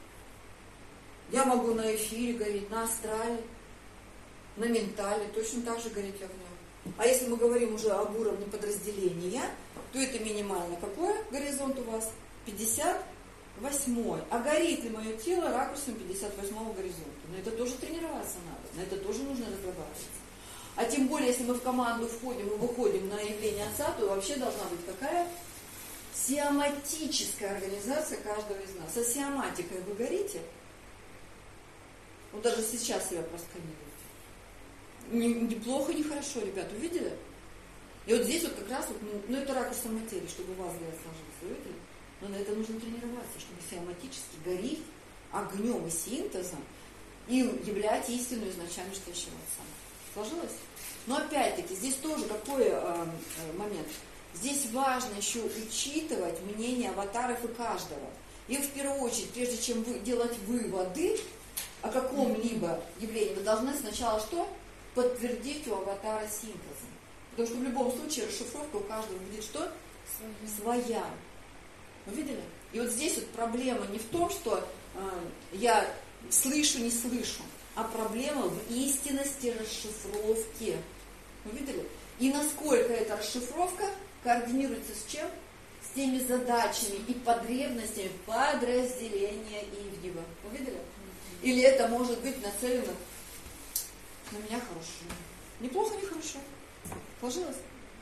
Я могу на эфире гореть, на астрале, на ментале, точно так же гореть огнем. А если мы говорим уже об уровне подразделения, то это минимально какой горизонт у вас? пятьдесят восьмой. А горит ли мое тело ракурсом пятьдесят восьмого горизонта? Но это тоже тренироваться надо, на это тоже нужно разрабатываться. А тем более, если мы в команду входим и выходим на явление Отца, то вообще должна быть какая? Сиоматическая организация каждого из нас. А сиоматикой вы горите? Вот даже сейчас себя просканируйте. Неплохо, не хорошо, ребят, увидели? И вот здесь вот как раз, вот, ну это ракурсом материи, чтобы у вас взгляд сложился, увидели? Но на это нужно тренироваться, чтобы сиоматически гореть огнем и синтезом и являть истину изначально стоящего Отца. Сложилось? Но опять-таки, здесь тоже какой э, э, момент? Здесь важно еще учитывать мнение аватаров и каждого. И в первую очередь, прежде чем вы, делать выводы о каком-либо явлении, вы должны сначала что? Подтвердить у аватара синтеза. Потому что в любом случае расшифровка у каждого будет что? Своя. Своя. Вы видели? И вот здесь вот проблема не в том, что э, я слышу, не слышу, а проблема в истинности расшифровки. Вы видели? И насколько эта расшифровка координируется с чем? С теми задачами и потребностями подразделения Ивнева. Вы видели? Или это может быть нацелено на меня хорошо. Неплохо, не хорошо. Сложилось?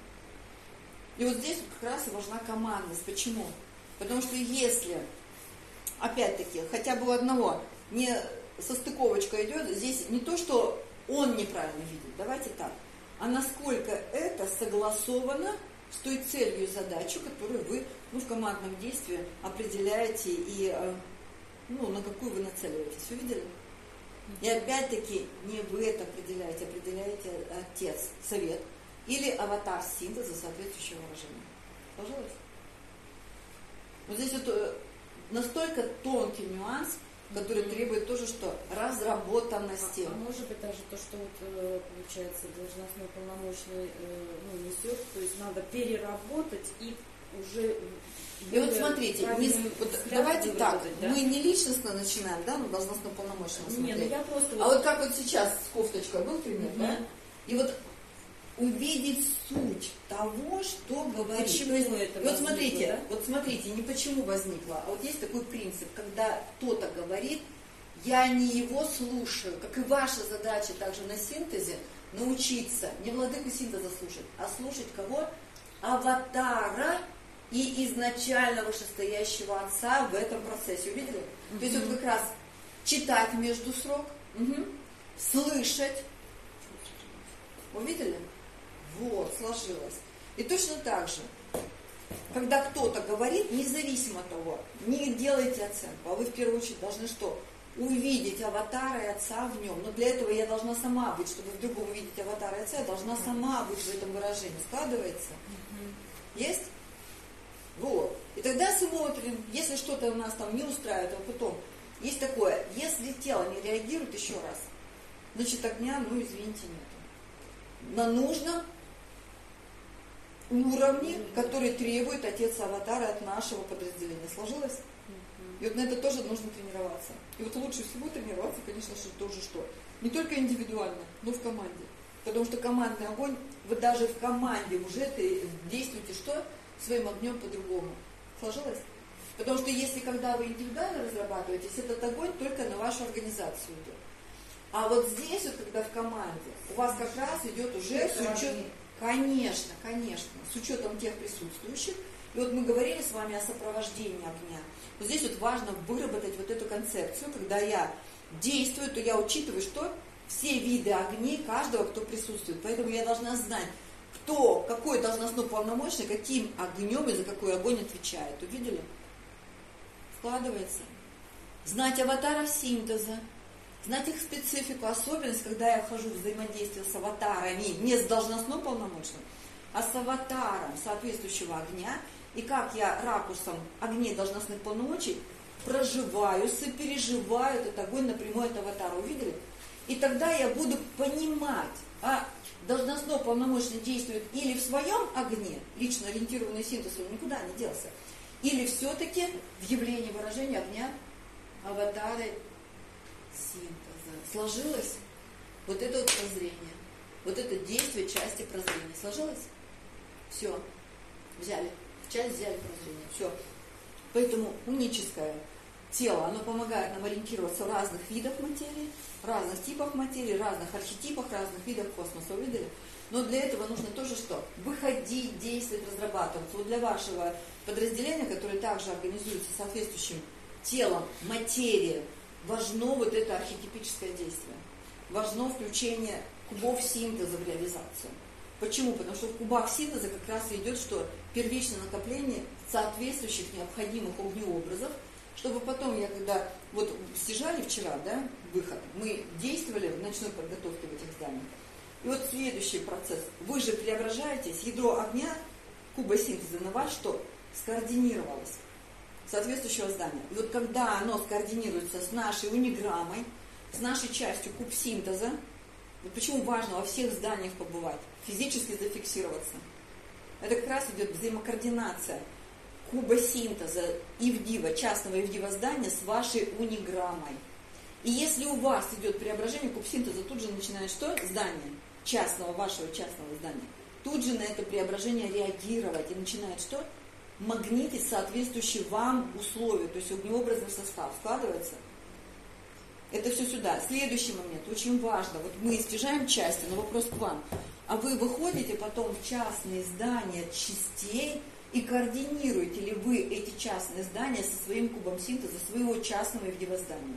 И вот здесь вот как раз и важна командность. Почему? Потому что если, опять-таки, хотя бы у одного не состыковочка идет, здесь не то, что он неправильно видит, давайте так, а насколько это согласовано с той целью и задачей, которую вы ну, в командном действии определяете и ну, на какую вы нацеливаетесь. Увидели? И опять-таки не вы это определяете, определяете отец, совет или аватар синтеза соответствующего выражения. Сложилось? Вот здесь вот настолько тонкий нюанс, который требует тоже что? Разработанности. А, а может быть даже то, что вот, получается должностной полномочный ну, несет, то есть надо переработать и уже... И вот смотрите, не, вот давайте так, да? Мы не личностно начинаем, да, но должностно полномочно смотреть. Не, ну я просто... А вот как вот сейчас с кофточкой был пример, mm-hmm. да? И вот увидеть суть того, что говорит. Почему есть, это вот возникло, смотрите, да? вот смотрите, не почему возникло, а вот есть такой принцип, когда кто-то говорит, я не его слушаю, как и ваша задача также на синтезе научиться не владыку синтеза слушать, а слушать кого? Аватара и изначально вышестоящего отца в этом процессе. Увидели? Mm-hmm. То есть вот как раз читать между строк, угу. слышать. Увидели? Вот, сложилось. И точно так же, когда кто-то говорит, независимо от того, не делайте оценку, а вы в первую очередь должны что? Увидеть аватара и отца в нем. Но для этого я должна сама быть, чтобы в другом увидеть аватара и отца, я должна сама быть в этом выражении. Складывается? Угу. Есть? Вот. И тогда смотрим, если что-то у нас там не устраивает, а потом есть такое, если тело не реагирует еще раз, значит огня, ну извините, нет. На нужном уровне, который требует отец аватара от нашего подразделения. Сложилось? И вот на это тоже нужно тренироваться. И вот лучше всего тренироваться, конечно же, тоже что? Не только индивидуально, но в команде. Потому что командный огонь, вы даже в команде уже действуете что? Своим огнем по-другому. Сложилось? Потому что если когда вы индивидуально разрабатываетесь, этот огонь только на вашу организацию идет. А вот здесь, вот, когда в команде, у вас как раз идет уже с учетом, конечно, конечно, с учетом тех присутствующих. И вот мы говорили с вами о сопровождении огня. Вот здесь вот важно выработать вот эту концепцию, когда я действую, то я учитываю, что все виды огней каждого, кто присутствует. Поэтому я должна знать, кто, какой должностной полномочный, каким огнем и за какой огонь отвечает. Увидели? Складывается. Знать аватаров синтеза, знать их специфику, особенность, когда я вхожу в взаимодействие с аватарами, не с должностным полномочным, а с аватаром соответствующего огня, и как я ракурсом огней должностных полномочий проживаю, сопереживаю этот огонь напрямую от аватара. Увидели? И тогда я буду понимать, а должностной полномочный действует или в своем огне, лично ориентированный синтез, он никуда не делся, или все-таки в явлении выражения огня аватары синтеза. Сложилось? Вот это вот прозрение. Вот это действие части прозрения. Сложилось? Все. Взяли. Часть взяли прозрение. Все. Поэтому уническое тело, оно помогает нам ориентироваться в разных видах материи, разных типах материи, разных архетипах, разных видах космоса. Увидели? Но для этого нужно тоже что? Выходить, действовать, разрабатываться. Вот для вашего подразделения, которое также организуется соответствующим телом, материи, важно вот это архетипическое действие. Важно включение кубов синтеза в реализацию. Почему? Потому что в кубах синтеза как раз идет что? Первичное накопление соответствующих необходимых огнеобразов, чтобы потом я когда, вот стяжали вчера, да, выход, мы действовали в ночной подготовке в этих зданиях. И вот следующий процесс. Вы же преображаетесь, ядро огня, куба синтеза на вас что? Скоординировалось. Соответствующего здания. И вот когда оно скоординируется с нашей униграммой, с нашей частью куб синтеза, Вот почему важно во всех зданиях побывать, физически зафиксироваться. Это как раз идет взаимокоординация кубосинтеза ивдива, частного ивдива здания с вашей униграммой. И если у вас идет преображение кубсинтеза, тут же начинает что? Здание частного, вашего частного здания. Тут же на это преображение реагировать и начинает что? Магнитить соответствующие вам условия, то есть огнеобразный состав складывается. Это все сюда. Следующий момент, очень важно. Вот мы стяжаем части, но вопрос к вам. А вы выходите потом в частные здания частей и координируете ли вы эти частные здания со своим кубом синтеза, своего частного ивдива-здания?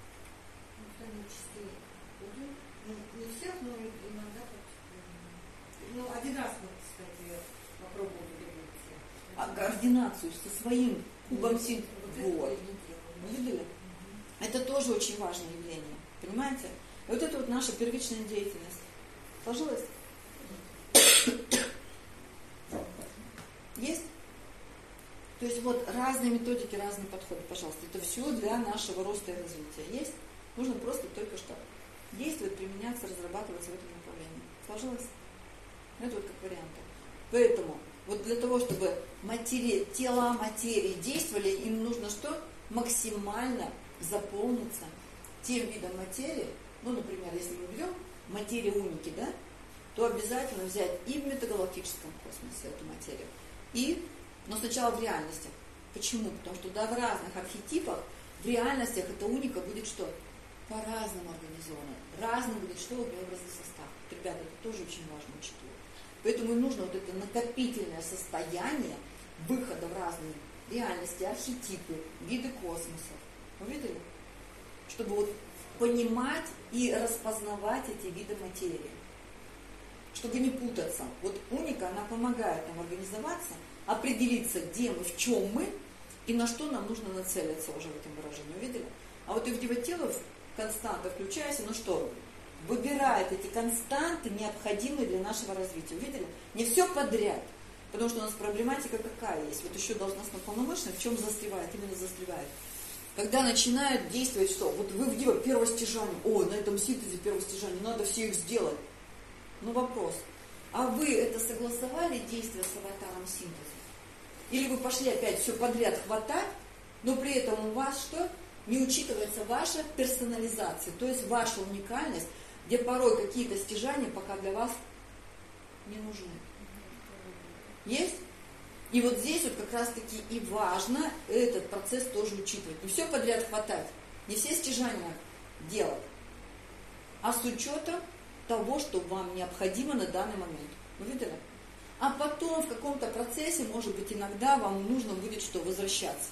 Не всех, но иногда ну, один раз, кстати, попробовала вернуться. А координацию со своим кубом синтеза. Вот. Видели? Это тоже очень важное явление. Понимаете? И вот это вот наша первичная деятельность. Сложилось? Есть? То есть вот разные методики, разные подходы, пожалуйста. Это все для нашего роста и развития. Есть? Нужно просто только что действовать, применяться, разрабатываться в этом направлении. Сложилось? Это вот как варианты. Поэтому вот для того, чтобы материя, тела материи действовали, им нужно что? Максимально заполниться тем видом материи. Ну, например, если мы берем материю уники, да, то обязательно взять и в метагалактическом космосе эту материю, и, но сначала в реальностях. Почему? Потому что да, в разных архетипах, в реальностях эта уника будет что? По-разному организована. Разным будет что? Огнеобразный состав. Ребята, это тоже очень важно учитывать. Поэтому нужно вот это накопительное состояние выхода в разные реальности, архетипы, виды космосов. Вы видели? Чтобы вот понимать и распознавать эти виды материи. Чтобы не путаться. Вот уника, она помогает нам организоваться, определиться, где мы, в чем мы, и на что нам нужно нацелиться уже в этом выражении. Увидели? А вот ивдиво тело, константа включаясь, ну что, выбирает эти константы, необходимые для нашего развития. Увидели? Не все подряд. Потому что у нас проблематика какая есть. Вот еще должностно полномочная, в чем застревает? Именно застревает. Когда начинает действовать что? Вот вы в диво первого стяжания, о, на этом синтезе первого стяжания, надо все их сделать. Ну вопрос, а вы это согласовали, действия с аватаром синтеза? Или вы пошли опять все подряд хватать, но при этом у вас что? Не учитывается ваша персонализация, то есть ваша уникальность, где порой какие-то стяжания пока для вас не нужны. Есть? И вот здесь вот как раз-таки и важно этот процесс тоже учитывать. Не все подряд хватать, не все стяжания делать, а с учетом того, что вам необходимо на данный момент. Вы видели? А потом в каком-то процессе, может быть, иногда вам нужно будет что? Возвращаться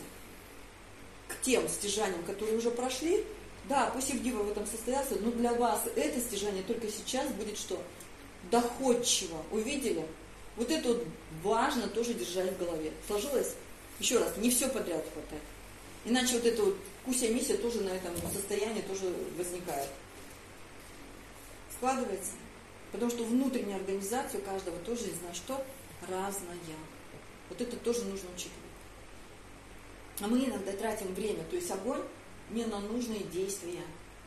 к тем стяжаниям, которые уже прошли. Да, пусть ивдива в этом состоятся, но для вас это стяжание только сейчас будет что? Доходчиво. Увидели? Вот это вот важно тоже держать в голове. Сложилось? Еще раз, не все подряд хватает. Иначе вот эта вот куся-миссия тоже на этом состоянии тоже возникает. Складывается? Потому что внутренняя организация у каждого тоже, не знаю что, разная. Вот это тоже нужно учитывать. А мы иногда тратим время, то есть огонь не на нужные действия.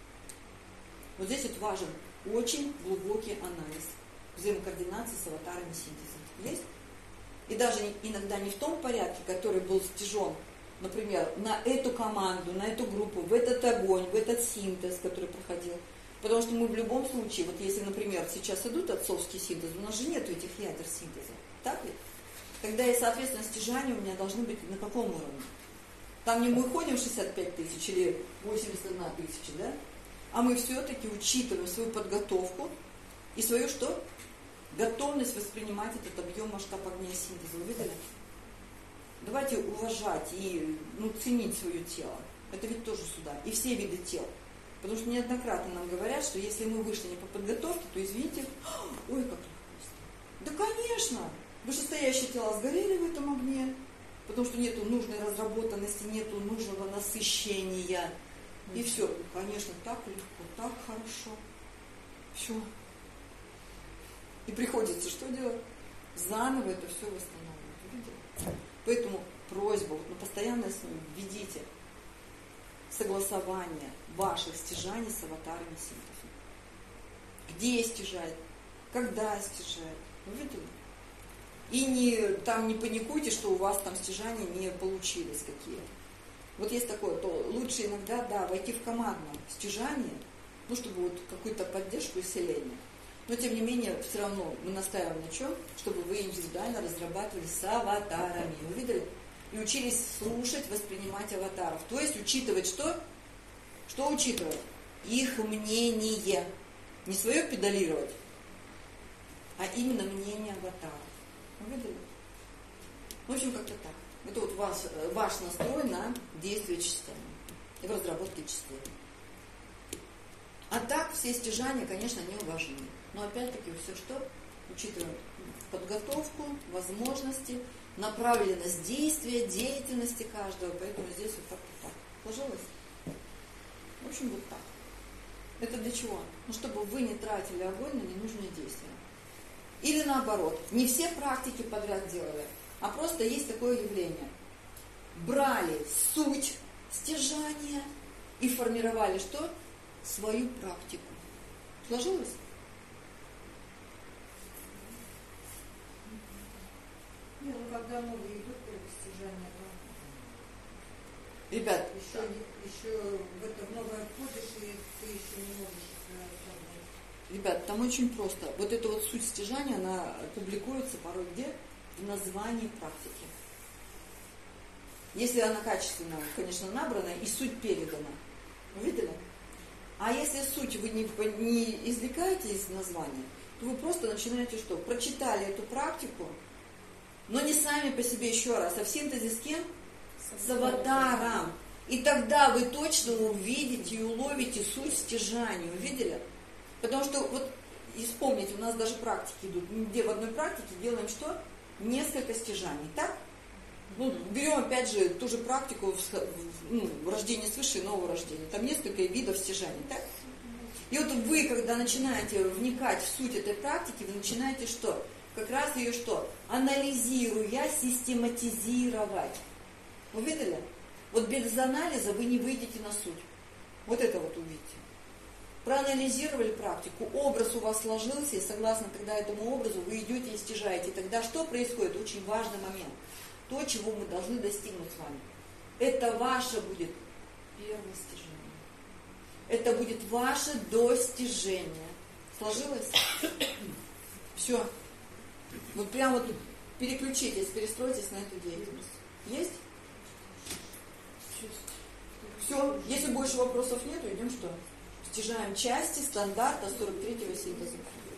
Вот здесь вот важен очень глубокий анализ взаимокоординации с аватарами синтеза. Есть? И даже иногда не в том порядке, который был стяжен, например, на эту команду, на эту группу, в этот огонь, в этот синтез, который проходил. Потому что мы в любом случае, вот если, например, сейчас идут отцовские синтезы, у нас же нет этих ядер синтеза. Так ведь? Тогда и, соответственно, стяжания у меня должны быть на каком уровне? Там не мы ходим шестьдесят пять тысяч или восемьдесят одна тысяча, да? А мы все-таки учитываем свою подготовку и свою что? Готовность воспринимать этот объем, масштаб огня синтеза. Вы видели? Давайте уважать и ну, ценить свое тело. Это ведь тоже сюда. И все виды тел. Потому что неоднократно нам говорят, что если мы вышли не по подготовке, то извините, ой, как легко. Да, конечно, вышестоящие тела сгорели в этом огне, потому что нету нужной разработанности, нету нужного насыщения. И все, конечно, так легко, так хорошо. Все. И приходится что делать? Заново это все восстанавливать. Видите? Поэтому просьба, вот на постоянной основе введите согласование ваших стяжаний с аватарами синтеза. где стяжать, когда стяжать. Вы видели? И не, там не паникуйте, что у вас там стяжания не получились какие-то. Вот есть такое, то лучше иногда, да, войти в командное стяжание, ну, чтобы вот какую-то поддержку и исцеление. Но, тем не менее, все равно мы настаиваем на чем? Чтобы вы индивидуально разрабатывали с аватарами. Вы видели? И учились слушать, воспринимать аватаров. То есть учитывать что? Что учитывать? Их мнение. Не свое педалировать, а именно мнение аватаров. Вы видели? В общем, как-то так. Это вот ваш, ваш настрой на действие частями и в разработке частей. А так все стяжания, конечно, не важны. Но опять-таки все что? Учитываем подготовку, возможности, направленность действия, деятельности каждого. Поэтому здесь вот так вот так. Сложилось? В общем, вот так. Это для чего? Ну, чтобы вы не тратили огонь на ненужные действия. Или наоборот, не все практики подряд делали, а просто есть такое явление. Брали суть стяжания и формировали что? Свою практику. Сложилось? Не, ну когда новые идут первые стяжания, то Ребят, еще, еще в это в новое входишь, и ты еще не можешь это. Ребят, там очень просто. Вот эта вот суть стяжания, она публикуется порой где? В названии практики. Если она качественно, конечно, набрана и суть передана. Вы видели? А если суть вы не, не извлекаете из названия, то вы просто начинаете что? Прочитали эту практику, но не сами по себе еще раз, а в синтезе с кем? С аватаром. И тогда вы точно увидите и уловите суть стяжания. Увидели? Потому что, вот, и вспомните, у нас даже практики идут, где в одной практике делаем что? Несколько стяжаний, так? Ну, берем, опять же, ту же практику в, ну, в рождении свыше и нового рождения. Там несколько видов стяжаний, так? И вот вы, когда начинаете вникать в суть этой практики, вы начинаете что? Как раз ее что? Анализируя, систематизировать. Вы видели? Вот без анализа вы не выйдете на суть. Вот это вот увидите. Проанализировали практику, образ у вас сложился, и согласно тогда этому образу вы идете и стяжаете. И тогда что происходит? Очень важный момент. То, чего мы должны достигнуть с вами. Это ваше будет первое стяжение. Это будет ваше достижение. Сложилось? Все. Вот прям вот переключитесь, перестройтесь на эту деятельность. Есть? Все. Если больше вопросов нету, идем что? Стяжаем части стандарта сорок третьего синтеза.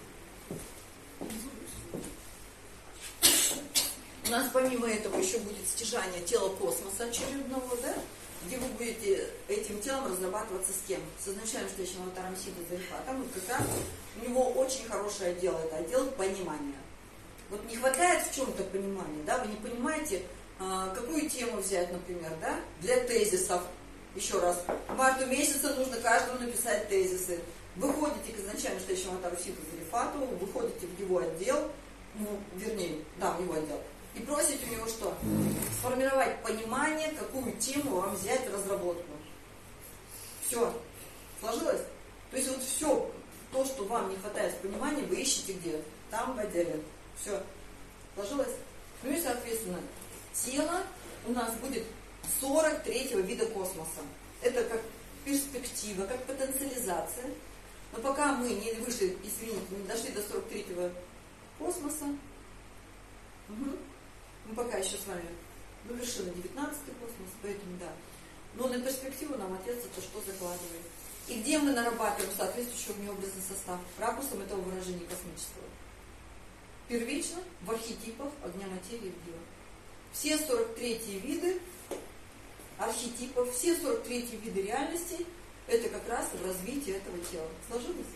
У нас помимо этого еще будет стяжание тела космоса очередного, да? Где вы будете этим телом разрабатываться с кем? С изначально стоящим аватаром синтеза Ильфа. Там вот как раз у него очень хорошее отдел, это отдел понимания. Вот не хватает в чем-то понимания, да? Вы не понимаете, какую тему взять, например, да? Для тезисов. Еще раз, к марту месяца нужно каждому написать тезисы. Выходите к изначально стоящему аватару синтеза Рифату, выходите в его отдел, ну, вернее, да, в его отдел, и просите у него что? Сформировать понимание, какую тему вам взять в разработку. Все. Сложилось? То есть вот все, то, что вам не хватает в понимании, вы ищете где? Там в отделе. Все. Сложилось? Ну и, соответственно, тело у нас будет сорок третьего вида космоса. Это как перспектива, как потенциализация. Но пока мы не вышли, извините, не дошли до сорок третьего космоса, угу, мы пока еще с вами завершили девятнадцатый космос, поэтому да. Но на перспективу нам отец это что закладывает. И где мы нарабатываем соответствующий образный состав? Ракурсом этого выражения космического. Первично в архетипах огня, материи и дива. Все сорок третьи виды архетипов, все сорок третьи виды реальностей, это как раз в развитии этого тела. Сложилось?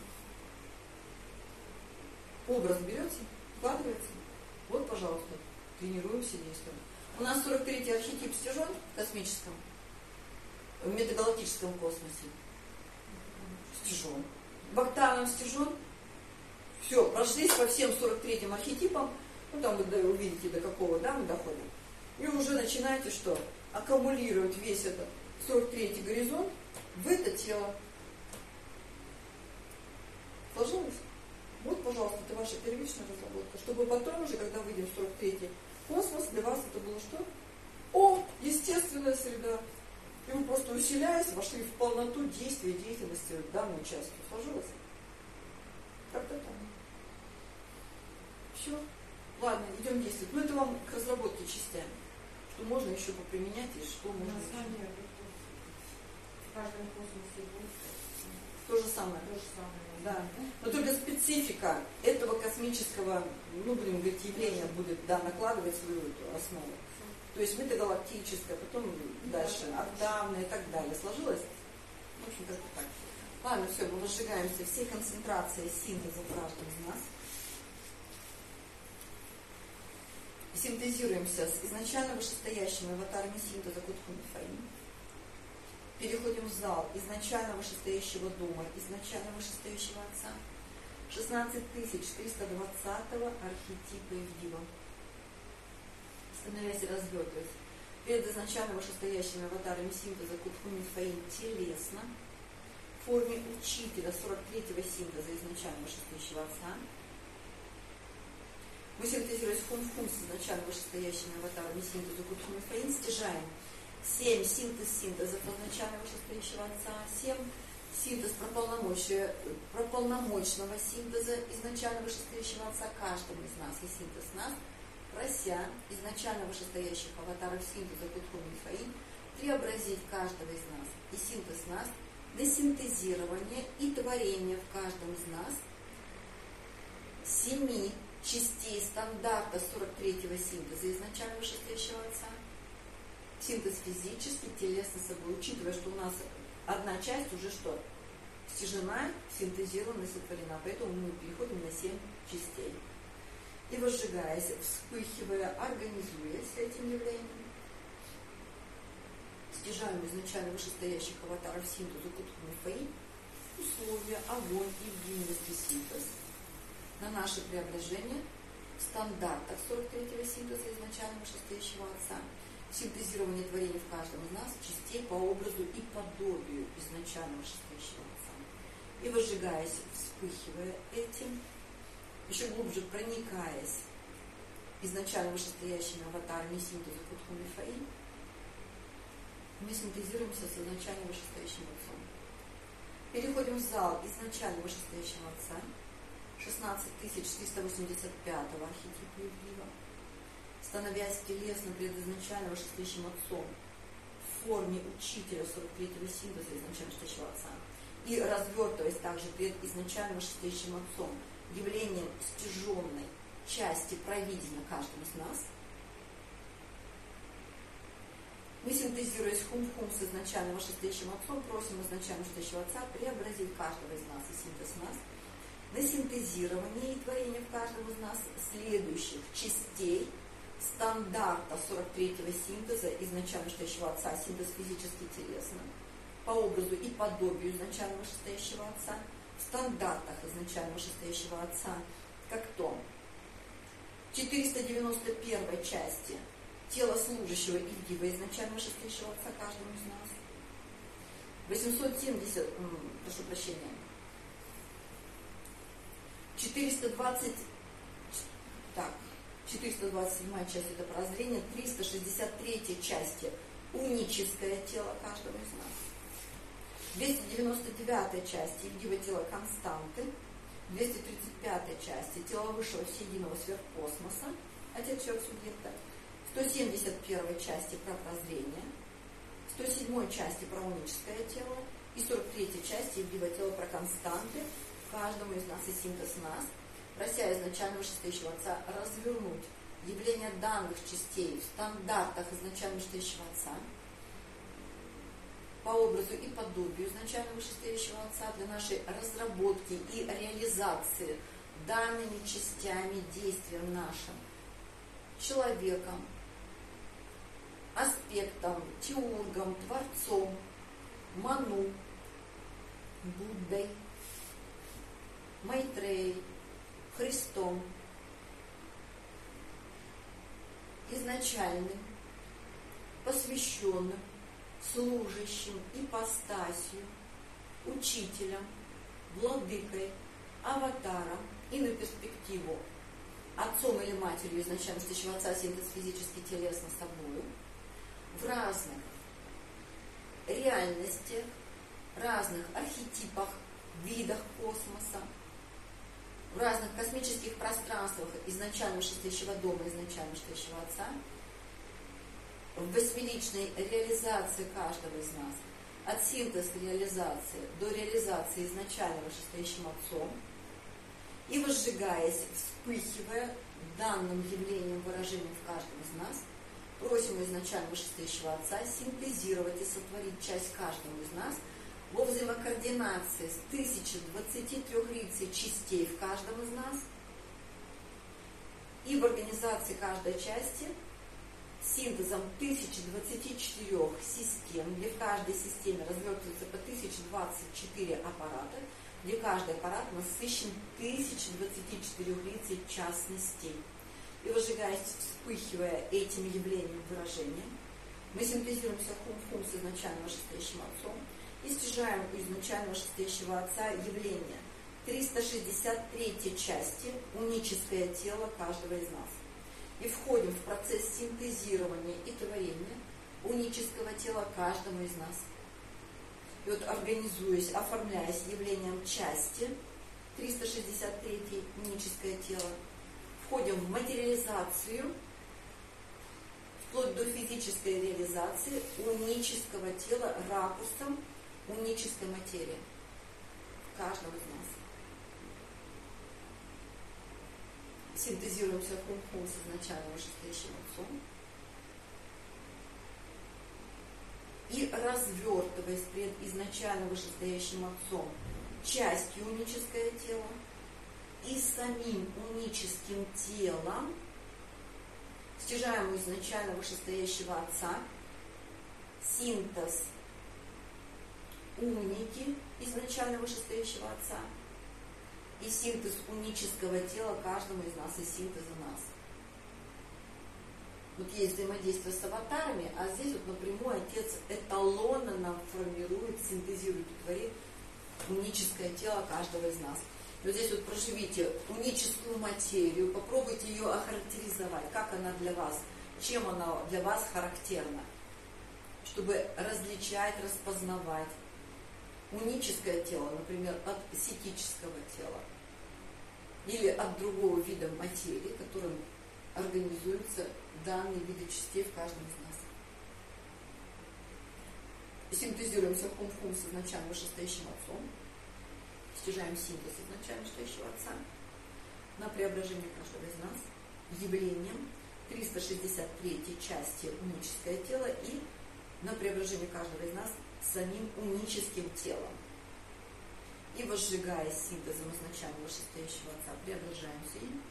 Образ берете, вкладывается. Вот, пожалуйста, тренируемся, действуем. У нас сорок третий архетип стяжен в космическом, в метагалактическом космосе. Стяжен. В октавном стяжен. Все, прошлись по всем сорок третьим архетипам. Ну, там вы увидите, до какого, да, мы доходим. И уже начинаете что? Аккумулировать весь этот сорок третий горизонт в это тело. Сложилось? Вот, пожалуйста, это ваша первичная разработка, чтобы потом уже, когда выйдем в сорок третий космос, для вас это было что? О, естественная среда. И вы просто усиляясь, вошли в полноту действия и деятельности данной части. Сложилось? Как-то так. Все. Ладно, идем действовать. Ну, это вам к разработке частями. Что можно еще поприменять и что можно... На самом деле, в каждом космосе будет То же самое. то же самое. Да. Но только специфика этого космического, ну, будем говорить, явления будет, да, накладывать свою эту основу. То есть метагалактическое, потом дальше октавное и так далее. Сложилось? В общем, как-то так. Ладно, все, мы возжигаемся. Все концентрации синтеза в каждом из нас. Синтезируемся с изначально вышестоящими аватарами синтеза Кутху-Мифаим. Переходим в зал изначально вышестоящего дома, изначально вышестоящего отца. шестнадцать тысяч триста двадцатого архетипа Ивдива. Становясь и развертываясь перед изначально вышестоящими аватарами синтеза Кутху-Мифаим телесно, в форме учителя сорок третьего синтеза изначально вышестоящего отца. Мы, синтезируясь хум-хум с изначально вышестоящими аватарами синтеза Кутху-Мифаим, стяжаем семь синтез синтезов изначально вышестоящего отца, семь синтез прополномочного синтеза изначально вышестоящего отца каждому из нас и синтез нас, прося изначально вышестоящих аватаров синтеза Кутху-Мифаим преобразить каждого из нас и синтез нас на синтезирование и творение в каждом из нас семи частей стандарта сорок третьего синтеза изначально вышестоящего отца. Синтез физический, телесно собой, учитывая, что у нас одна часть уже что? Стяжена, синтезирована, сотворена. Поэтому мы переходим на семь частей. И возжигаясь, вспыхивая, организуясь этим явлением, стяжаем изначально вышестоящих аватаров синтеза Кутху-Мифаим условия, огонь и длинности синтез на наше преображение в стандартах сорок третьего синтеза изначально вышестоящего отца, синтезирование творений в каждом из нас частей по образу и подобию изначально вышестоящего отца. И возжигаясь, вспыхивая этим, еще глубже проникаясь изначально вышестоящими аватарами синтеза Кутху-Мифаим, мы синтезируемся с изначально вышестоящим отцом. Переходим в зал изначально вышестоящего отца, шестнадцать тысяч триста восемьдесят пятого архетипа Ивдива, становясь телесно перед изначально вышестоящим отцом в форме учителя сорок третьего синтеза изначально вышестоящего отца и развертываясь также перед изначально вышестоящим отцом явлением стяженной части провидения каждого из нас, мы, синтезируясь хум-хум с изначально вышестоящим отцом, просим изначально вышестоящего отца преобразить каждого из нас и синтез нас на синтезирование и творение в каждом из нас следующих частей стандарта сорок третьего синтеза изначально вышестоящего отца, синтез физически телесно, по образу и подобию изначально вышестоящего отца, в стандартах изначально вышестоящего отца, как то четыреста девяносто первой части тело служащего Ивдива изначально вышестоящего отца каждому из нас, восемьсот семьдесят, прошу прощения, четыреста двадцать, так, четыреста двадцать седьмая часть это прозрение, триста шестьдесят третьей части уническое тело каждого из нас, двести девяносто девятой части Ивдива тело константы, двести тридцать пятой части тело высшего всеединого сверхкосмоса, отец сверхсубъекта, сто семьдесят первой части про прозрение, сто седьмой части про уническое тело и сорок третьей части Ивдива тело про константы, каждому из нас и синтез нас, прося изначально вышестоящего отца развернуть явление данных частей в стандартах изначально вышестоящего отца, по образу и подобию изначально вышестоящего отца для нашей разработки и реализации данными частями действием нашим, человеком, аспектом, теургом, творцом, Ману, Буддой, Майтреей, Христом, изначальным, посвященным, служащим, ипостасью, учителем, владыкой, аватаром и на перспективу отцом или матерью изначально стоящего отца, синтез физически, телесно собою, в разных реальностях, разных архетипах, видах космоса, в разных космических пространствах изначально стоящего дома, изначально стоящего отца, в восьмиличной реализации каждого из нас, от синтеза реализации до реализации изначально вышестоящим отцом, и возжигаясь, вспыхивая данным явлением, выражением в каждом из нас, просим у изначально вышестоящего отца синтезировать и сотворить часть каждого из нас во взаимокоординации с тысячей двадцати трёх лицей частей в каждом из нас и в организации каждой части синтезом тысячи двадцати четырёх систем, где в каждой системе развертывается по тысяче двадцать четыре аппарата, где каждый аппарат насыщен тысячей двадцати четырёх лицей частностей. И возжигаясь, вспыхивая этим явлением выражения, мы синтезируемся хум-хум с изначально вышестоящим отцом и стяжаем у изначально вышестоящего отца явление триста шестьдесят третьей части уническое тело каждого из нас. И входим в процесс синтезирования и творения унического тела каждому из нас. И вот организуясь, оформляясь явлением части триста шестьдесят третьей уническое тело, входим в материализацию, вплоть до физической реализации унического тела ракурсом унической материи в каждом из нас. Синтезируемся хум-хум с изначально вышестоящим отцом и, развертываясь пред изначально вышестоящим отцом частью уническое тело и самим уническим телом, стяжаем у изначально вышестоящего отца синтез уники изначально вышестоящего отца и синтез унического тела каждому из нас, и синтеза нас. Вот есть взаимодействие с аватарами, а здесь вот напрямую Отец эталонно нам формирует, синтезирует и творит уническое тело каждого из нас. И вот здесь вот проживите уническую материю, попробуйте ее охарактеризовать, как она для вас, чем она для вас характерна, чтобы различать, распознавать уническое тело, например, от ситического тела или от другого вида материи, которым организуются данные виды частей в каждом из нас. Синтезируемся хум-хум с изначально вышестоящим отцом, стяжаем синтез изначально вышестоящего отца на преображение каждого из нас явлением триста шестьдесят третьей части уническое тело и на преображение каждого из нас самим уническим телом. И возжигая синтезом изначально вышестоящего отца, преображаемся им.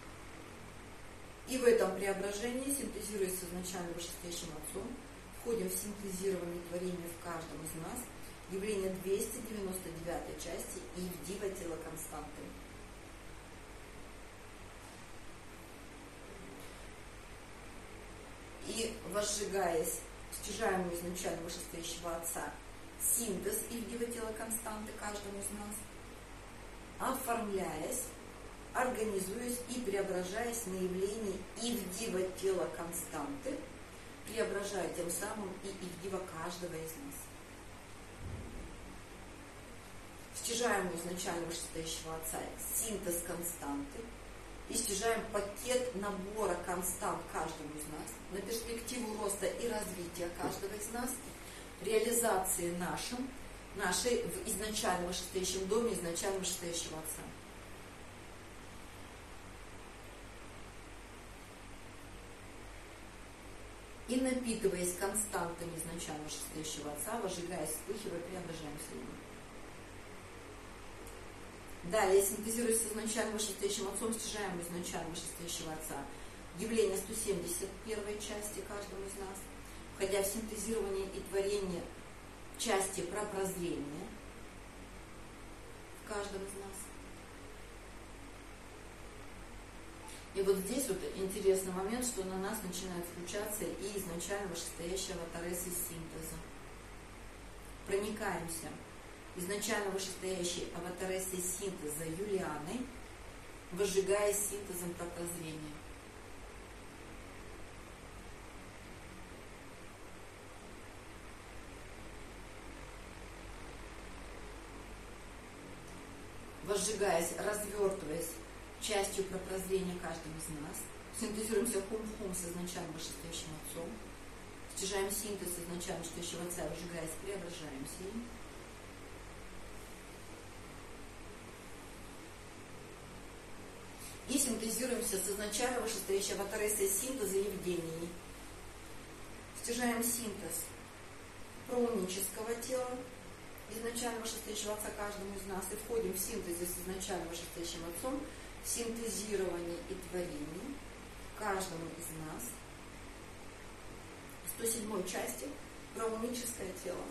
И в этом преображении, синтезируясь с изначально вышестоящим отцом, входим в синтезированное творение в каждом из нас явление двести девяносто девятой части и дива тела константы. И возжигаясь стяжаем у изначально вышестоящего отца синтез Ивдива тела константы каждому из нас, оформляясь, организуясь и преображаясь на явлении Ивдива тела константы, преображая тем самым и Ивдива каждого из нас. Стяжаем у изначально вышестоящего отца синтез константы и стяжаем пакет набора констант каждому из нас на перспективу роста и развития каждого из нас, реализации нашим, нашей в изначально вышестоящем доме, изначально вышестоящего отца. И напитываясь константами изначально вышестоящего отца, возжигаясь, вспыхивая, преображаемся ему. Далее, синтезируясь с изначально вышестоящим отцом, стяжаем изначально вышестоящего отца явление сто семьдесят первой части каждого из нас, входя в синтезирование и творение части про прозрение в каждом из нас. И вот здесь вот интересный момент, что на нас начинает включаться и изначально вышестоящая аватаресса синтеза. Проникаемся изначально вышестоящей аватарессой синтеза Юлианой, возжигаясь синтезом про прозрение. Возжигаясь, развертываясь частью про прозрение каждым из нас, синтезируемся хум-хум с изначально вышестоящим отцом, стяжаем синтез изначально вышестоящего отца, выжигаясь, преображаемся им. И синтезируемся с изначально вышестоящей аватарессой синтеза Евгении. Стяжаем синтез проунического тела, изначально вышестоящего отца каждому из нас, и входим в синтезе с изначально вышестоящим отцом, в синтезирование и творение каждому из нас. сто седьмой части проуническое тело.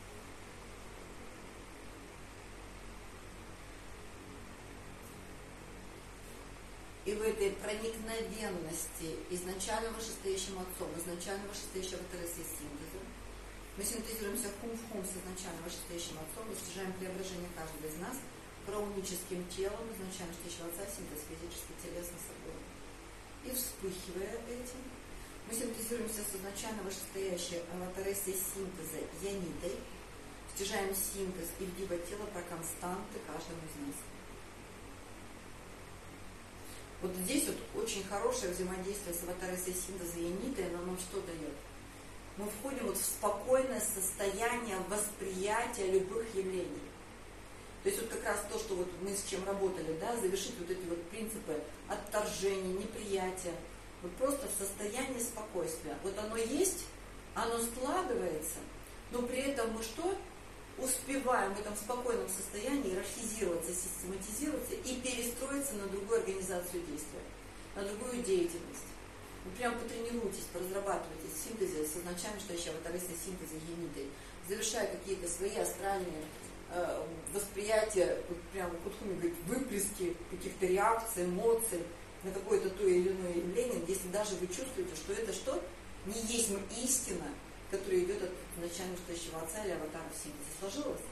И в этой проникновенности изначально вышестоящим отцом, изначально вышестоящего аватарессой синтеза, мы синтезируемся хум-в-хум с изначально вышестоящим отцом и стяжаем преображение каждого из нас проуническим телом, изначально вышестоящего отца, синтез физически, телесно, собой. И вспыхивая этим, мы синтезируемся с изначально вышестоящей аватарессой синтеза Янидой, стяжаем синтез и вдива тела про константы каждому из нас. Вот здесь вот очень хорошее взаимодействие с аватарессой синтеза Янидой, оно нам что дает? Мы входим вот в спокойное состояние восприятия любых явлений. То есть вот как раз то, что вот мы с чем работали, да, завершить вот эти вот принципы отторжения, неприятия, вот просто в состоянии спокойствия. Вот оно есть, оно складывается, но при этом мы что? Успеваем в этом спокойном состоянии иерархизироваться, систематизироваться и перестроиться на другую организацию действия, на другую деятельность. Вы прям потренируйтесь, поразрабатывайте синтезы с изначально вышестоящей аватарессой синтеза Янидой, завершая какие-то свои астральные э, восприятия, вот прям Кутхуми говорит, выплески каких-то реакций, эмоций на какое-то то или иное явление, если даже вы чувствуете, что это что? Не есть истина, которая идет от изначально вышестоящего отца или аватара в синтезе. Сложилось?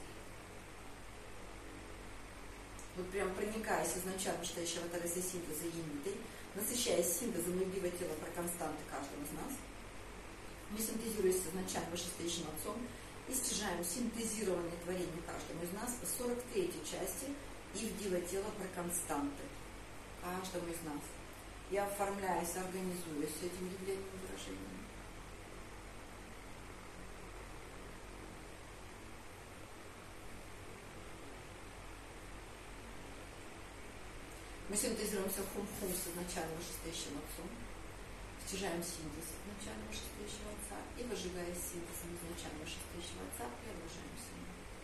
Вот прям проникаясь изначально вышестоящей аватарессой синтеза Янидой, насыщаясь синтезом любимого тела про константы каждого из нас, мы синтезируемся с изначально вышестоящим отцом и стяжаем синтезирование творения каждому из нас по сорок третьей части и вдива тела про константы каждому из нас. Я оформляюсь, организуюсь с этим явлением выражением. Мы синтезируемся хум-хум с изначально вышестоящим отцом, стяжаем синтез изначально вышестоящего отца и, выжигая синтезом изначально вышестоящего отца, преображаемся.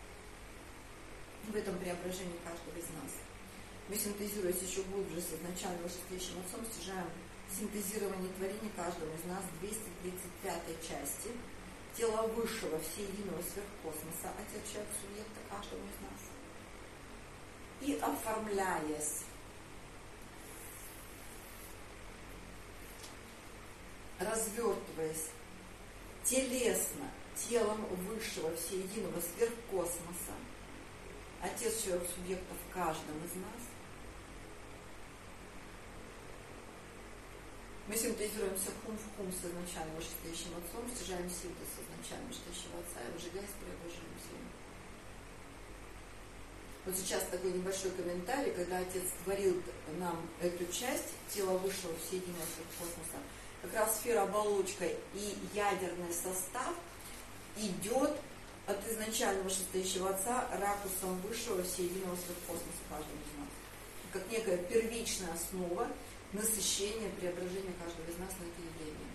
В этом преображении каждого из нас мы, синтезируясь еще глубже с изначально вышестоящим отцом, стяжаем синтезирование творения каждого из нас двести тридцать пятой части тела высшего всеединого сверхкосмоса, отец человек субъекта каждому из нас. И оформляясь, развертываясь телесно телом высшего всеединого сверхкосмоса, отец человек субъекта в каждом из нас, мы синтезируемся хум-в-хум с изначально вышестоящим отцом, стяжаем синтез с изначально вышестоящего отца и, выжигаясь, преображаемся. Вот сейчас такой небольшой комментарий, когда отец творил нам эту часть тела высшего всеединого сверхкосмоса, как раз сфера оболочка и ядерный состав идет от изначально вышестоящего отца ракурсом высшего всеединого сверхкосмоса каждого из нас. Как некая первичная основа насыщения, преображения каждого из нас на это явление.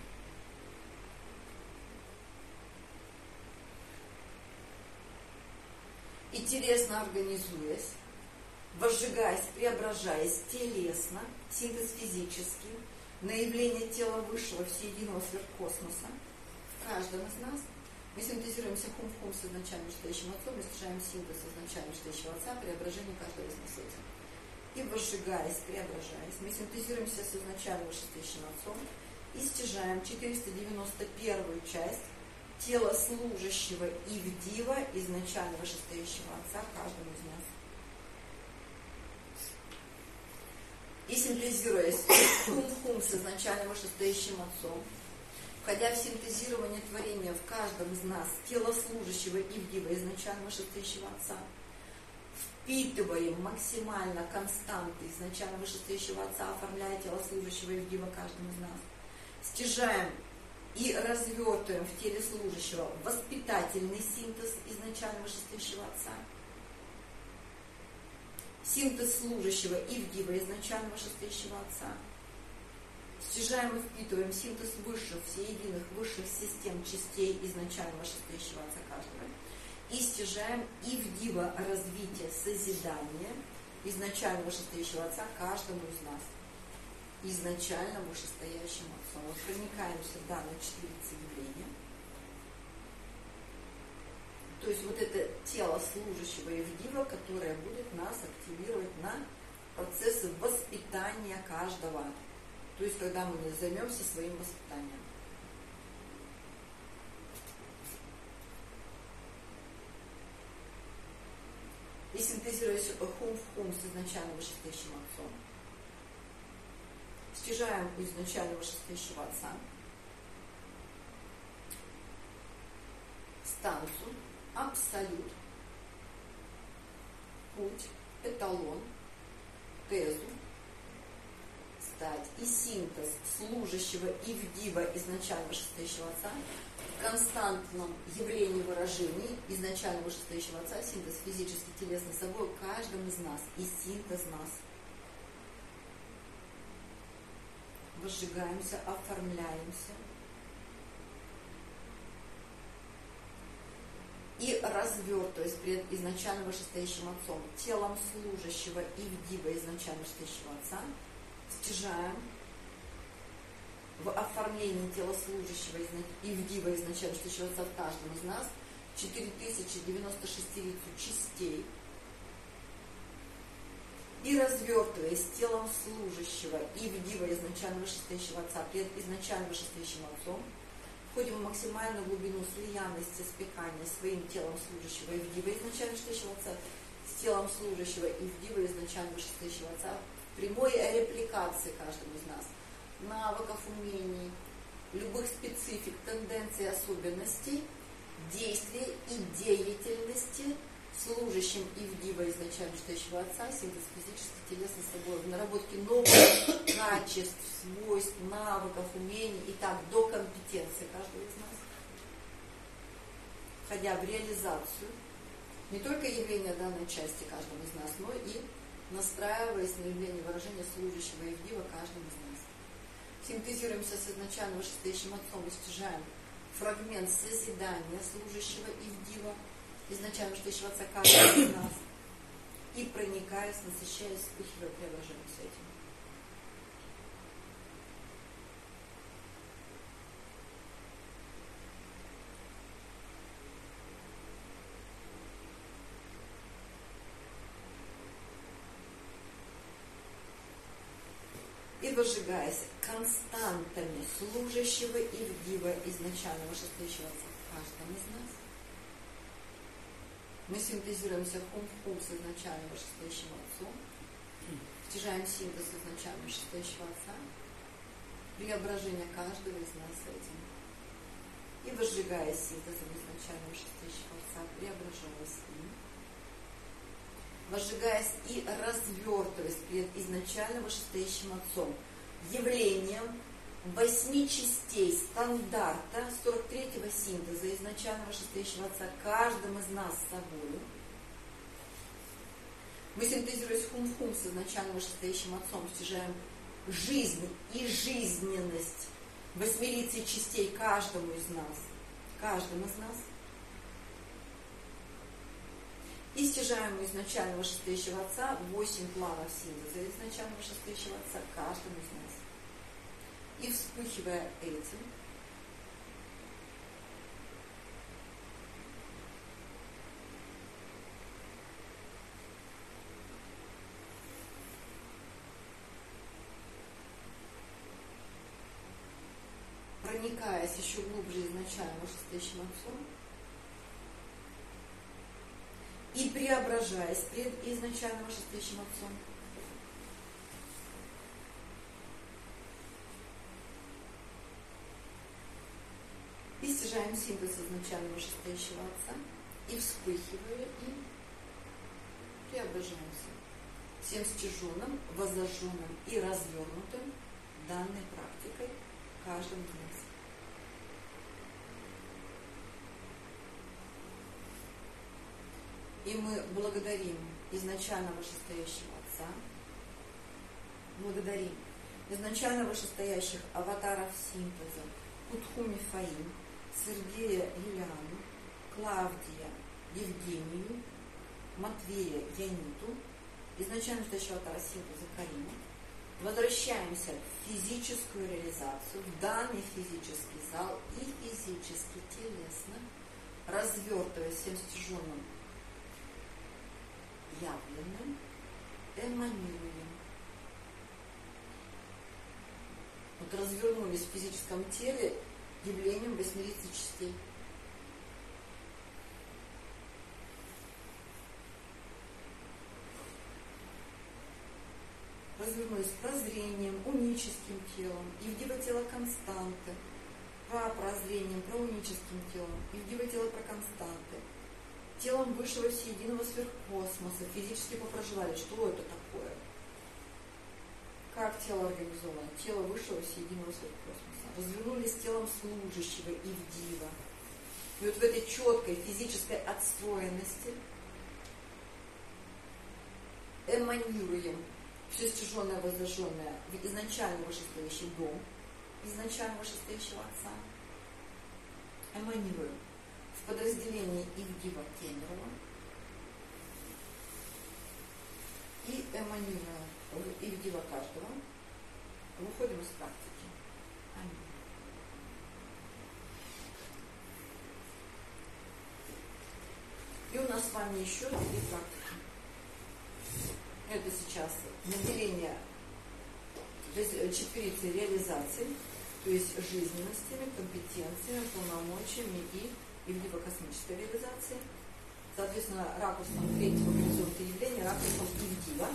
И телесно организуясь, возжигаясь, преображаясь телесно, синтез физический, на явление тела высшего всеединого сверхкосмоса в каждом из нас, мы синтезируемся хум-в-хум с изначально вышестоящим отцом и стяжаем синтез изначально вышестоящего отца, преображение каждого из нас этим. И возжигаясь, преображаясь, мы синтезируемся с изначально вышестоящим отцом и стяжаем четыреста девяносто первую часть тело служащего Ивдива, изначально вышестоящего Отца, каждому из нас. И синтезируясь хум-хум с изначально вышестоящим Отцом, входя в синтезирование творения в каждом из нас, тело служащего Ивдива, изначально вышестоящего Отца, впитываем максимально константы изначально вышестоящего Отца, оформляя тело служащего Ивдива каждому из нас, стяжаем и развертываем в теле служащего воспитательный синтез изначально вышестоящего Отца, синтез служащего Ивдива, изначально вышестоящего Отца, стяжаем и впитываем синтез высших, всеединых высших систем частей изначально вышестоящего Отца каждого, и стяжаем Ивдива развитие созидания изначально вышестоящего Отца каждому из нас, изначально вышестоящим Отцом. Вот проникаемся в данное четырице явления. То есть вот это тело служащего Ивдива, которое будет нас активировать на процессы воспитания каждого. То есть когда мы займемся своим воспитанием. И синтезируясь хум в хум с изначально вышестоящим Отцом, стяжаем у изначально вышестоящего Отца станцию, абсолют, путь, эталон, тезу, стать и синтез служащего Ивдива изначально вышестоящего Отца в константном явлении выражений изначально вышестоящего Отца, синтез физически, телесный собой каждым из нас и синтез нас. Возжигаемся, оформляемся и развертываясь перед изначально вышестоящим Отцом, телом служащего Ивдива изначально вышестоящего Отца, стяжаем в оформлении тела служащего Ивдива изначально вышестоящего Отца в каждом из нас четыре тысячи девяносто шесть частей, и развертываясь телом служащего Ивдива изначально вышестоящего Отца перед изначально вышестоящим Отцом, входим в максимальную глубину слиянности, спекания своим телом служащего Ивдива изначально вышестоящего Отца с телом служащего Ивдива изначально вышестоящего Отца в прямой репликации каждому из нас навыков, умений, любых специфик, тенденций, особенностей, действий и деятельности служащим Ивдива изначально вышестоящего Отца, синтез физически, телесно, собой, в наработке новых качеств, свойств, навыков, умений и так до компетенции каждого из нас, входя в реализацию не только явления данной части каждого из нас, но и настраиваясь на явление выражения служащего Ивдива каждому из нас. Синтезируемся с изначально вышестоящим Отцом и стяжаем фрагмент созидания служащего Ивдива изначально вышестоящего Отца каждого из нас и проникаясь, насыщаясь, вспыхивая, преображаясь этим. И возжигаясь константами служащего Ивдива изначально вышестоящего Отца в каждом из нас, мы синтезируемся хум-хум с изначально вышестоящим Отцом, стяжаем синтез изначально вышестоящего Отца, преображение каждого из нас этим. И возжигаясь синтезом изначально вышестоящего Отца, преображаясь им, возжигаясь и развертываясь перед изначально вышестоящим Отцом, явлением восьми частей стандарта сорок третьего синтеза изначально вышестоящего Отца каждым из нас с собой. Мы, синтезируясь хум-хум с изначально вышестоящим Отцом, стяжаем жизнь и жизненность восьмилицей частей каждому из нас, каждым из нас. И стяжаем у изначально вышестоящего Отца восемь планов синтеза изначально вышестоящего Отца каждому из нас. И вспыхивая этим, проникаясь еще глубже изначально вышестоящим Отцом и преображаясь пред изначально вышестоящим Отцом, и стяжаем синтез изначально вышестоящего Отца и вспыхивая им преображаемся всем стяженным, воззажженным и развернутым данной практикой каждым из нас. И мы благодарим изначально вышестоящего Отца, благодарим изначально вышестоящих аватаров синтеза Кутхуми Фаим, Сергея Лилиану, Клавдия Евгению, Матвея Яниту, изначально вышестоящего аватара синтеза Карину. Возвращаемся в физическую реализацию, в данный физический зал и физически, телесно, развертываясь всем стяженным явленным, эманируем. Вот развернулись в физическом теле явлением восьмидесяти частей. Развернулись прозрением, уническим телом, Евдива тело константы, прапрозрением, проуническим телом, Евдива тело проконстанты, телом высшего всеединого сверхкосмоса, физически попроживали, что это такое? Как тело организовано? Тело высшего всеединого сверхкосмоса. Развернулись телом служащего Евдива. И вот в этой четкой физической отстроенности эманируем все стяженное, воззажженное в изначально вышестоящий дом, изначально вышестоящего Отца, эманируем в подразделении Ивдива Кемерова и эманируем в Ивдива каждого, выходим из практики. Аминь. И у нас с вами еще две практики. Это сейчас наделение четверицы реализаций, то есть жизненностями, компетенциями, полномочиями и Ивдива-космической реализации. Соответственно, ракурсом третьего горизонта явления, ракурсом Ивдива.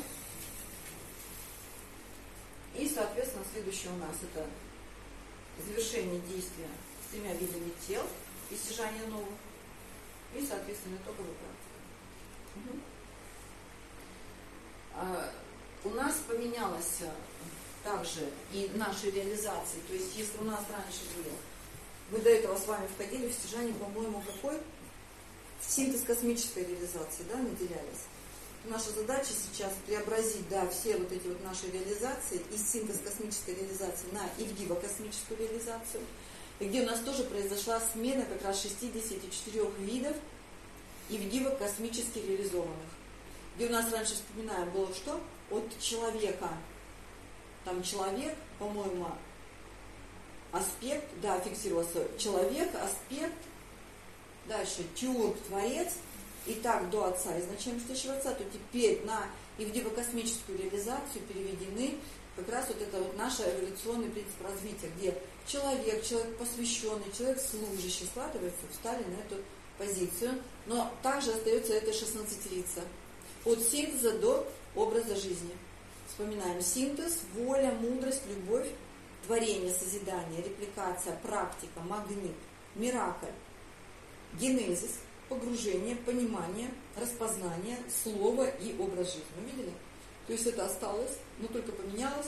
И, соответственно, следующее у нас это завершение действия с тремя видами тел и стяжание новых. И, соответственно, итоговая практика. Угу. А, у нас поменялось также и наши реализации. То есть, если у нас раньше было, мы до этого с вами входили в стяжание, по-моему, какой? Синтез космической реализации, да, наделялись. Наша задача сейчас преобразить, да, все вот эти вот наши реализации из синтез космической реализации на Ивдива-космическую реализацию, и где у нас тоже произошла смена как раз шестидесяти четырёх видов Ивдива-космически реализованных. Где у нас раньше, вспоминаем, было что? От человека, там человек, по-моему, аспект, да, фиксировался человек, аспект, дальше теург, творец, и так до Отца, изначально стоящего Отца, то теперь на Ивдива-космическую реализацию переведены как раз вот это вот наш эволюционный принцип развития, где человек, человек посвященный, человек служащий складывается, встали на эту позицию, но также остается эта шестнадцатерица. От синтеза до образа жизни. Вспоминаем синтез, воля, мудрость, любовь, творение, созидание, репликация, практика, магнит, миракль, генезис, погружение, понимание, распознание, слово и образ жизни. Вы видели? То есть это осталось, но только поменялось,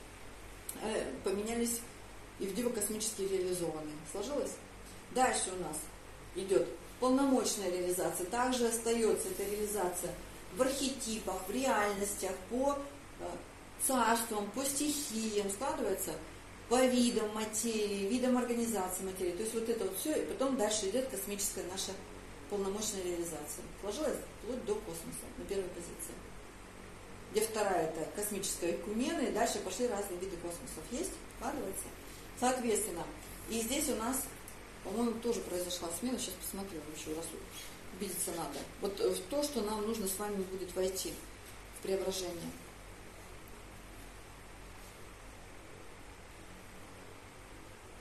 э, поменялись Ивдива-космические реализованные. Сложилось? Дальше у нас идет полномочная реализация. Также остается эта реализация в архетипах, в реальностях, по царствам, по стихиям, складывается по видам материи, видам организации материи. То есть вот это вот все, и потом дальше идет космическая наша полномочная реализация. Сложилась вплоть до космоса на первой позиции. Где вторая это космическая экумена, и дальше пошли разные виды космосов. Есть? Складывается? Соответственно, и здесь у нас, по-моему, тоже произошла смена, сейчас посмотрю еще раз. Убедиться надо. Вот в то, что нам нужно с вами будет войти в преображение.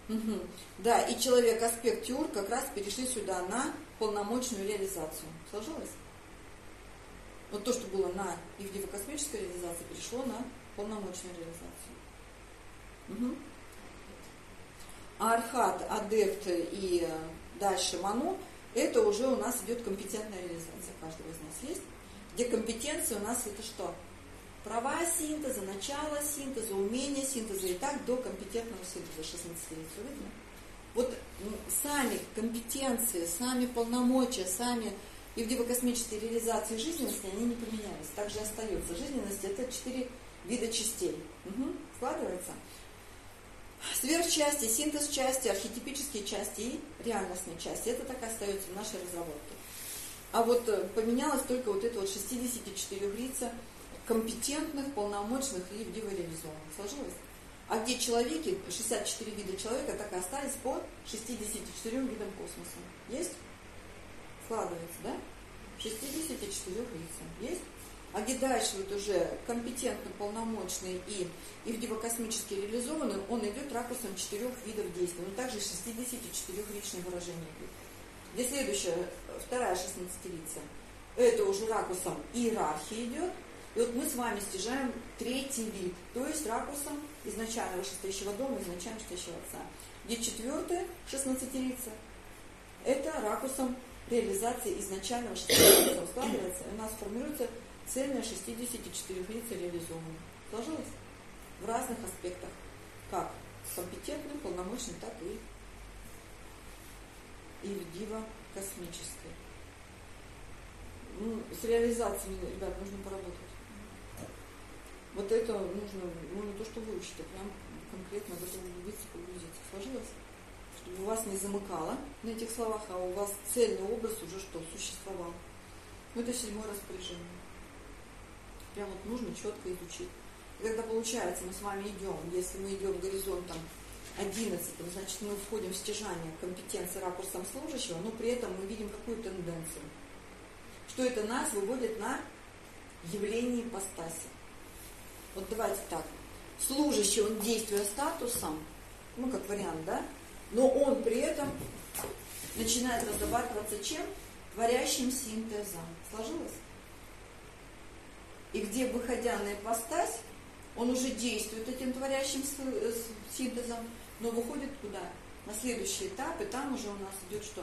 Угу. Да, и человек, аспект Тиур как раз перешли сюда на полномочную реализацию. Сложилось? Вот то, что было на ивдиво-космической реализации, перешло на полномочную реализацию. Угу. А Архат, Адепт и дальше Ману, это уже у нас идет компетентная реализация. Каждого из нас есть. Где компетенция у нас это что? Права синтеза, начало синтеза, умение синтеза и так до компетентного синтеза шестнадцатилетия. Видно? Вот сами компетенции, сами полномочия, сами ивдиво-космические реализации жизненности, они не поменялись. Также остается. Жизненность это четыре вида частей. Угу. Складывается? Сверхчасти, синтез части, архетипические части и реальностные части. Это так и остается в нашей разработке. А вот поменялось только вот это вот шестьдесят четыре лица компетентных, полномочных и ивдиво-реализованных. Сложилось? А где человеки, шестьдесят четыре вида человека, так и остались по шестидесяти четырем видам космоса. Есть? Складывается, да? шестьдесят четыре лица. Есть? А где дальше вот уже компетентно, полномочный и ивдиво-космически реализованный, он идет ракурсом четырех видов действий. Но также шестьдесят четыре личных выражений идет. Где следующая, вторая шестнадцатилица, это уже ракурсом иерархии идет. И вот мы с вами стяжаем третий вид, то есть ракурсом изначального шестающего дома, изначально шестающего отца. Где четвертая шестнадцатилица, это ракурсом реализации изначального шестающего отца складывается, и у нас формируется цельная шестьдесят четыре лица реализованных. Сложилось? В разных аспектах. Как компетентной, полномочной, так и ивдиво-космической. Ну, с реализацией, ребят, нужно поработать. Вот это нужно, ну не то что выучить, а прям конкретно в это углубиться, погрузиться. Сложилось? Чтобы у вас не замыкало на этих словах, а у вас цельный образ уже что? Существовал. Ну это седьмое распоряжение. Прям вот нужно четко изучить. И когда получается, мы с вами идем, если мы идем горизонтом одиннадцатым, значит мы входим в стяжание компетенции ракурсом служащего, но при этом мы видим какую тенденцию. Что это нас выводит на явление ипостаси. Вот давайте так. Служащий, он действуя статусом, ну как вариант, да? Но он при этом начинает разрабатываться чем? Творящим синтезом. Сложилось? И где, выходя на ипостась, он уже действует этим творящим синтезом, но выходит куда? На следующий этап, и там уже у нас идет что?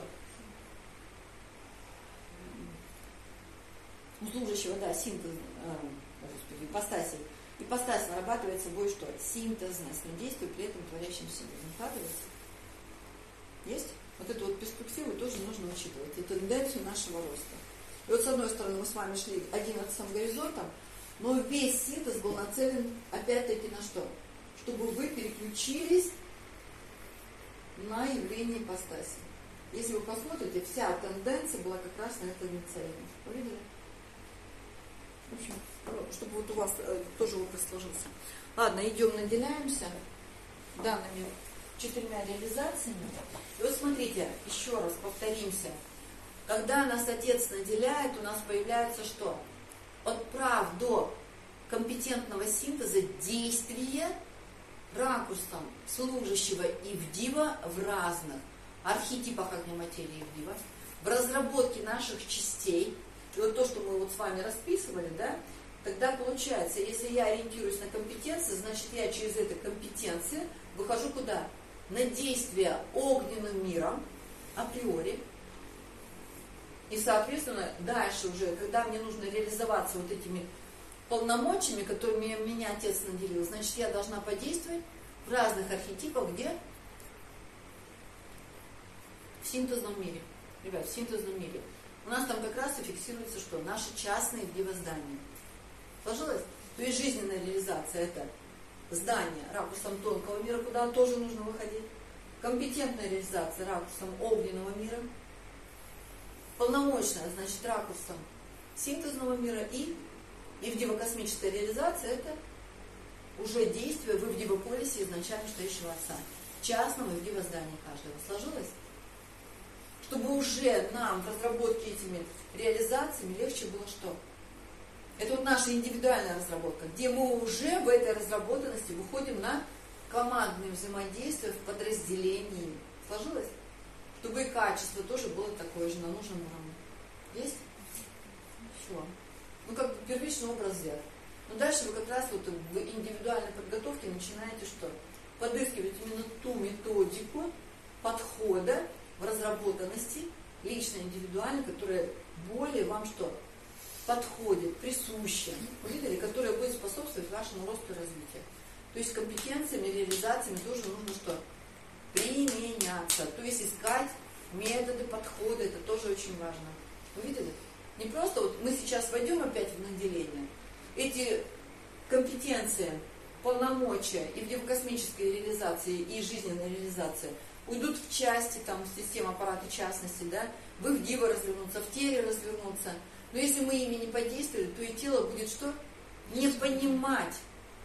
У служащего, да, синтез, э, господи, ипостаси. Ипостась нарабатывает собой что? Синтезность, но действует при этом творящим синтезом. Вкладывается? Есть? Вот эту вот перспективу тоже нужно учитывать, и тенденцию нашего роста. И вот с одной стороны мы с вами шли одиннадцатым горизонтом, но весь синтез был нацелен опять-таки на что? Чтобы вы переключились на явление ипостаси. Если вы посмотрите, вся тенденция была как раз на это нацелена. Вы видели? В общем, чтобы вот у вас э, тоже образ сложился. Ладно, идем, наделяемся данными четырьмя реализациями. И вот смотрите, еще раз повторимся. Когда нас Отец наделяет, у нас появляется что? От прав до компетентного синтеза действия ракурсом служащего ивдива в разных архетипах огня, материи ивдива, в разработке наших частей. И вот то, что мы вот с вами расписывали, да, тогда получается, если я ориентируюсь на компетенции, значит я через эту компетенцию выхожу куда? На действие огненным миром априори. И, соответственно, дальше уже, когда мне нужно реализоваться вот этими полномочиями, которыми меня Отец наделил, значит, я должна подействовать в разных архетипах, где? В синтезном мире. Ребят, в синтезном мире. У нас там как раз и фиксируется что? Наши частные ивдивоздания. Сложилось? То есть жизненная реализация – это здание ракурсом тонкого мира, куда тоже нужно выходить. Компетентная реализация ракурсом огненного мира. Полномочная, значит, ракурсом синтезного мира. И ивдиво-космическая реализация – это уже действие в ивдиво-полисе изначально стоящего Отца. Частного ивдивоздания каждого. Сложилось? Чтобы уже нам в разработке этими реализациями легче было что? Это вот наша индивидуальная разработка, где мы уже в этой разработанности выходим на командные взаимодействия в подразделении. Сложилось? Чтобы и качество тоже было такое же, на нужном уровне. Есть? Все. Ну, как бы первичный образ взят. Но дальше вы как раз вот в индивидуальной подготовке начинаете что? Подыскивать именно ту методику подхода в разработанности, лично индивидуально, которая более вам что? Подходит, присуща, увидели, которая будет способствовать вашему росту и развитию. То есть компетенциями, реализациями тоже нужно что? Применяться. То есть искать методы, подходы, это тоже очень важно. Вы видели? Не просто вот мы сейчас войдем опять в наделение. Эти компетенции, полномочия и в демокосмической реализации, и жизненной реализации уйдут в части, там, систем аппарата частности, да, вы в диво развернуться, в теле развернуться. Но если мы ими не подействовали, то и тело будет что? Не понимать.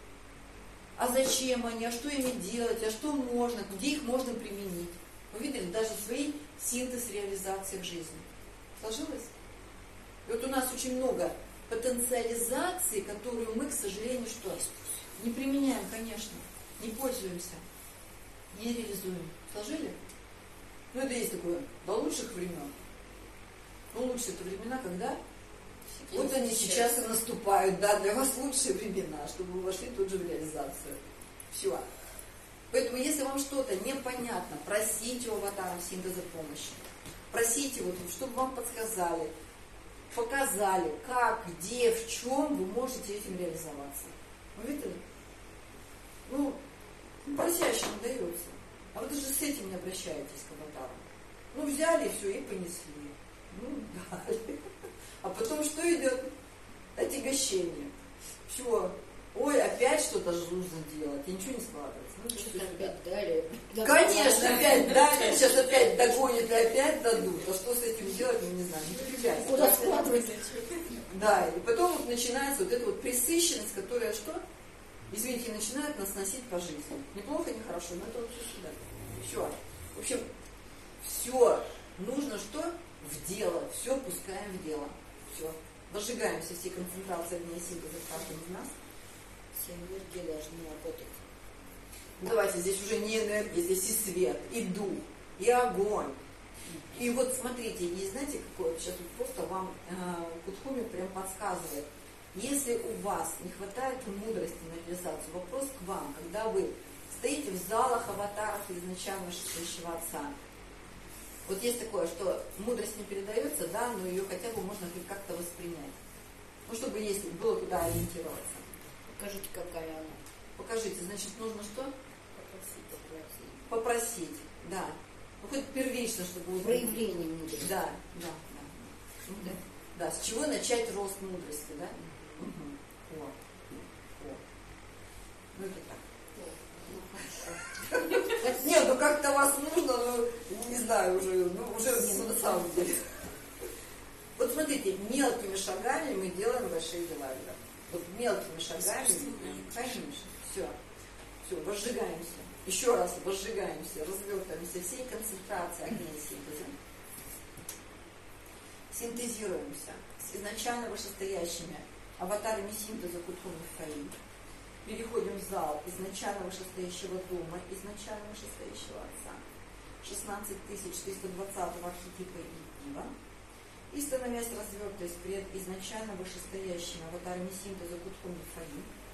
А зачем они, а что ими делать, а что можно, где их можно применить. Вы видели, даже свои синтез реализации в жизни. Сложилось? И вот у нас очень много потенциализации, которую мы, к сожалению, что? Не применяем, конечно, не пользуемся, не реализуем. Сложили? Ну, это есть такое, до лучших времен. Ну, лучшие это времена, когда? Вот они сейчас и наступают, да, для вас лучшие времена, чтобы вы вошли тут же в реализацию. Все. Поэтому, если вам что-то непонятно, просите у аватара синтеза помощи. Просите, вот, чтобы вам подсказали, показали, как, где, в чем вы можете этим реализоваться. Вы видели? Ну, просящим дается. А вы даже с этим не обращаетесь к аватару. Ну, взяли и все, и понесли. Ну, дали. А потом что идет? Отягощение. Все. Ой, опять что-то же нужно делать. И ничего не складывается. Ну, что-то опять дали. Конечно, опять дали. Сейчас опять догонят и опять дадут. А что с этим делать, мы не знаем. Не потребляйте. Куда складывать? Да, и потом вот начинается вот эта вот пресыщенность, которая что? Извините, начинает нас носить по жизни. Неплохо, не хорошо, но это вот все сюда. Все. В общем, все нужно что? В дело. Все пускаем в дело. Все. Возжигаемся всей концентрацией огня синтеза в каждом из нас. Все энергии должны работать. Давайте, здесь уже не энергия, здесь и свет, и дух, и огонь. И вот смотрите, и знаете, какое сейчас вот просто вам э, Кутхуми прям подсказывает. Если у вас не хватает мудрости на реализацию, вопрос к вам, когда вы стоите в залах аватаров изначально вышествующего отца. Вот есть такое, что мудрость не передается, да, но ее хотя бы можно как-то воспринять. Ну, чтобы есть, было куда ориентироваться. Покажите, какая она. Покажите, значит, нужно что? Попросить, попросить. Попросить, да. Ну, хоть первично, чтобы... Узнать. Проявление мудрости. Да, да, да. Ну, да. Да, с чего начать рост мудрости, да? Угу. О. О. Ну, это так. Ну, хорошо. Нет, ну как-то вас нужно, ну, не знаю, уже, ну, уже ну, на самом деле. Вот смотрите, мелкими шагами мы делаем большие дела, ребят. Вот мелкими шагами, конечно, все, все, возжигаемся. Еще раз возжигаемся, развертываемся всей концентрацией огня синтеза. Синтезируемся с изначально вышестоящими аватарами синтеза Кутхуми Фаи. Переходим в зал изначально вышестоящего дома, изначально вышестоящего отца. шестнадцать тысяч триста двадцатого архетипа Ива. И становясь развертываясь перед изначально вышестоящими аватарами синтеза Кутхуми Фаи.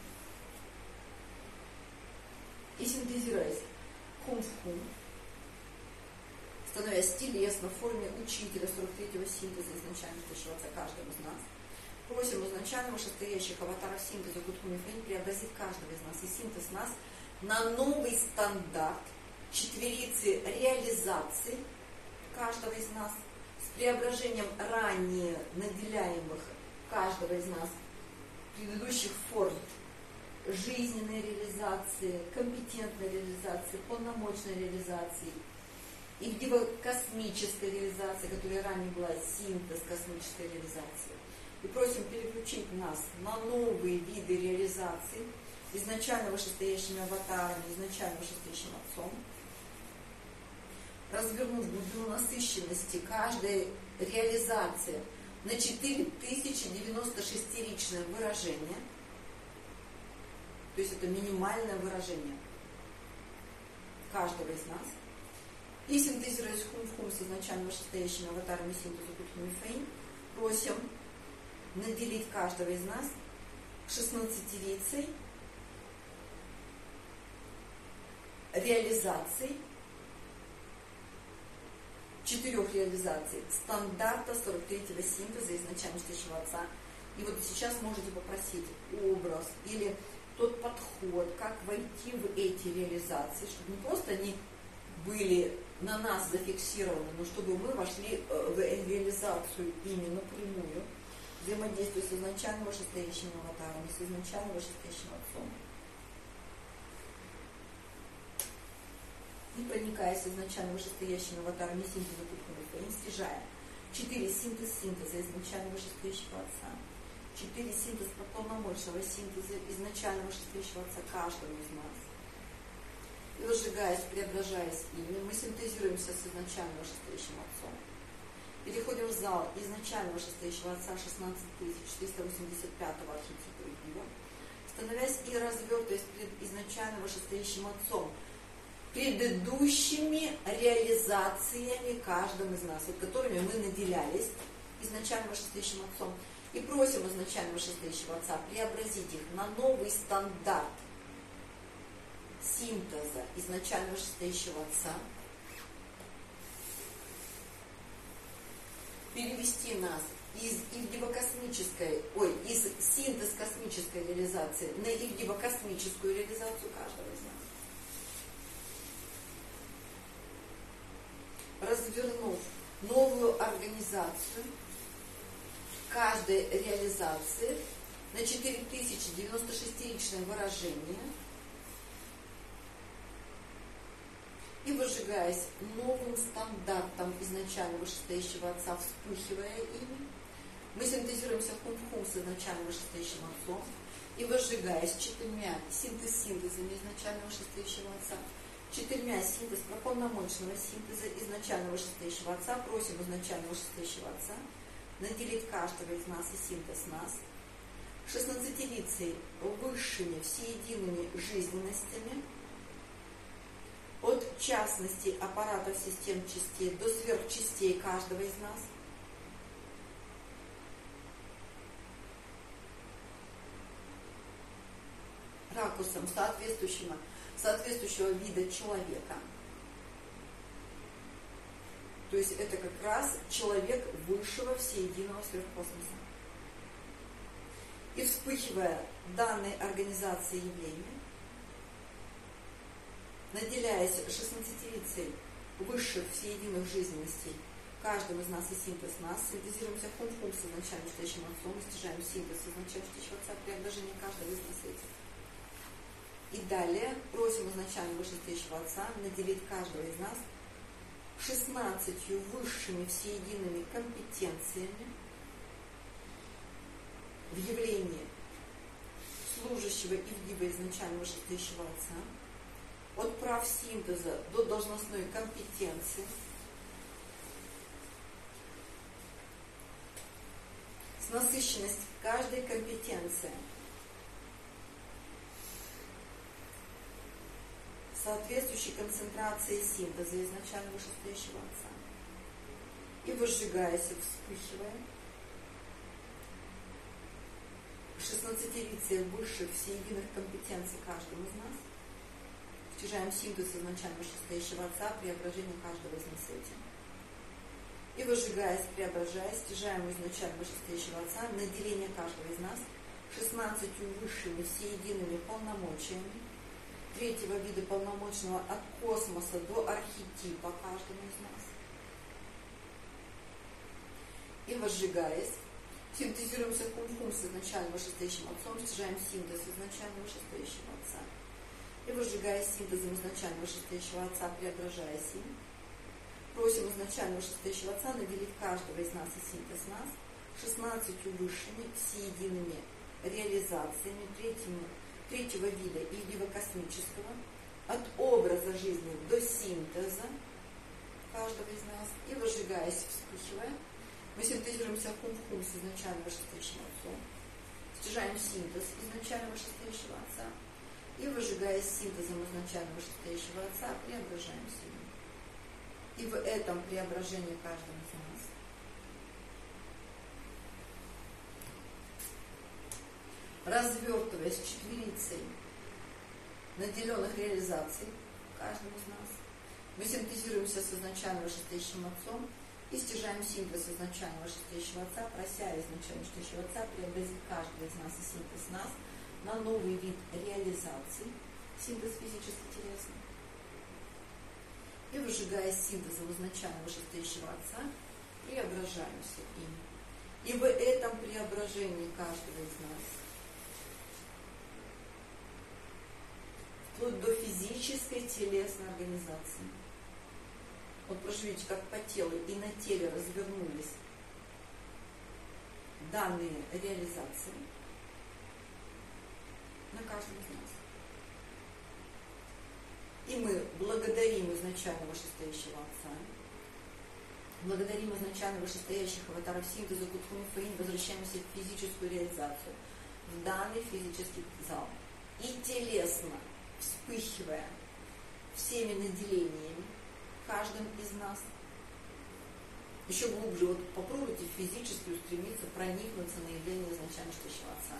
И синтезируясь хум в хум, становясь телесно в форме учителя сорок третьего синтеза изначально вышедшего отца каждого из нас, просим изначально вышестоящих аватаров синтеза Кутхуми Фаи преобразить каждого из нас и синтез нас на новый стандарт четверицы реализации каждого из нас с преображением ранее наделяемых каждого из нас предыдущих форм жизненной реализации, компетентной реализации, полномочной реализации и в космической реализации, которая ранее была синтез космической реализации. И просим переключить нас на новые виды реализации, изначально вышестоящими аватарами, изначально вышестоящим отцом, развернув глубину насыщенности каждой реализации на четыре тысячи девяносто шестиричное выражение, то есть это минимальное выражение. каждого из нас. И синтезируясь хум-хум с изначально вышестоящими аватарами синтеза Кутхуми Фейн, просим наделить каждого из нас шестнадцатилицей реализаций, четырех реализаций стандарта сорок третьего синтеза изначально вышестоящего Отца. И вот сейчас можете попросить образ или тот подход, как войти в эти реализации, чтобы не просто они были на нас зафиксированы, но чтобы мы вошли в реализацию ими напрямую, взаимодействуя с изначально вышестоящими аватарами, с изначально вышестоящим Отцом. И проникаясь изначально вышестоящими аватарами синтеза Кутхуми Фейн, стяжая четыре синтез синтеза изначально вышестоящего Отца, четыре синтез полномочного синтеза изначально вышестоящего Отца каждого из нас. И возжигаясь, преображаясь ими, мы синтезируемся с изначально вышестоящим Отцом. Переходим в зал изначально вышестоящего Отца шестнадцать тысяч четыреста восемьдесят пятого архетипа Ива, становясь и развертываясь перед изначально вышестоящим Отцом, предыдущими реализациями каждым из нас, вот которыми мы наделялись изначально вышестоящим Отцом, и просим изначально вышестоящего Отца преобразить их на новый стандарт синтеза изначально вышестоящего Отца, перевести нас из ивдево-космической, ой, из синтез космической реализации на ивдево-космическую реализацию каждого из нас. Развернув новую организацию каждой реализации на четыре тысячи девяносто шестиричное выражение и выжигаясь новым стандартом изначально вышестоящего Отца, вспыхивая ими, мы синтезируемся хум-хум с изначально вышестоящим Отцом и выжигаясь четырьмя синтез-синтезами изначально вышестоящего Отца, четырьмя синтез полномочного синтеза изначально вышестоящего Отца, просим изначально вышестоящего Отца наделить каждого из нас и синтез нас шестнадцатилицей высшими всеедиными жизненностями, от частностей аппаратов систем частей до сверхчастей каждого из нас, ракурсом соответствующего, соответствующего вида человека. То есть это как раз человек высшего всеединого сверхкосмоса. И вспыхивая данной организацией явления, наделяясь шестнадцатилицей высших всеединых жизненностей, каждым из нас и синтез нас, синтезируемся хум-хум с изначально вышестоящим Отцом, достигаем синтез изначально вышестоящего Отца, преображение каждого из нас этих. И далее просим изначально вышестоящего Отца наделить каждого из нас шестнадцатью высшими всеедиными компетенциями в явлении служащего и вгиба изначально вышестоящего Отца, от прав синтеза до должностной компетенции, с насыщенностью каждой компетенции, соответствующей концентрации синтеза изначально вышестоящего Отца. И возжигаясь, и вспыхивая, шестнадцатилицей высших всеединых компетенций каждому из нас, стяжаем синтез изначально вышестоящего Отца, преображение каждого из нас этим. И возжигаясь, преображаясь, стяжаем изначально вышестоящего Отца, наделение каждого из нас шестнадцатью высшими всеедиными полномочиями третьего вида полномочного от космоса до архетипа каждому из нас. И возжигаясь, синтезируемся хум-хум с изначально вышестоящим Отцом, стяжаем синтез изначально вышестоящего Отца. И возжигаясь синтезом изначально вышестоящего Отца, преображаясь им, просим изначально вышестоящего Отца наделить каждого из нас и синтез нас шестнадцатью высшими всеедиными реализациями третьими, третьего вида или космического от образа жизни до синтеза каждого из нас. И возжигаясь, вспыхивая, мы синтезируемся хум-хум с изначально вышестоящим Отцом, стяжаем синтез изначально вышестоящего Отца, И выжигая синтезом изначального вышестоящего Отца, преображаемся им. И в этом преображении каждого из нас развертываясь четверицей наделенных реализаций каждого из нас, мы синтезируемся с изначально вышестоящим Отцом и стяжаем синтез изначально вышестоящего Отца, прося изначально вышестоящего Отца преобразить каждого из нас и синтез нас на новый вид реализации, синтез физически-телесный. И выжигая синтезом изначально вышестоящего Отца, преображаемся им. И в этом преображении каждого из нас, вплоть до физической телесной организации. Вот проживите, как по телу и на теле развернулись данные реализации на каждом из нас. И мы благодарим изначально вышестоящего Отца, благодарим изначально вышестоящих аватаров синтеза Кутхуми Фаин, возвращаемся в физическую реализацию, в данный физический зал. И телесно, вспыхивая всеми наделениями, каждым из нас, еще глубже, вот попробуйте физически устремиться, проникнуться на явление изначально вышестоящего Отца.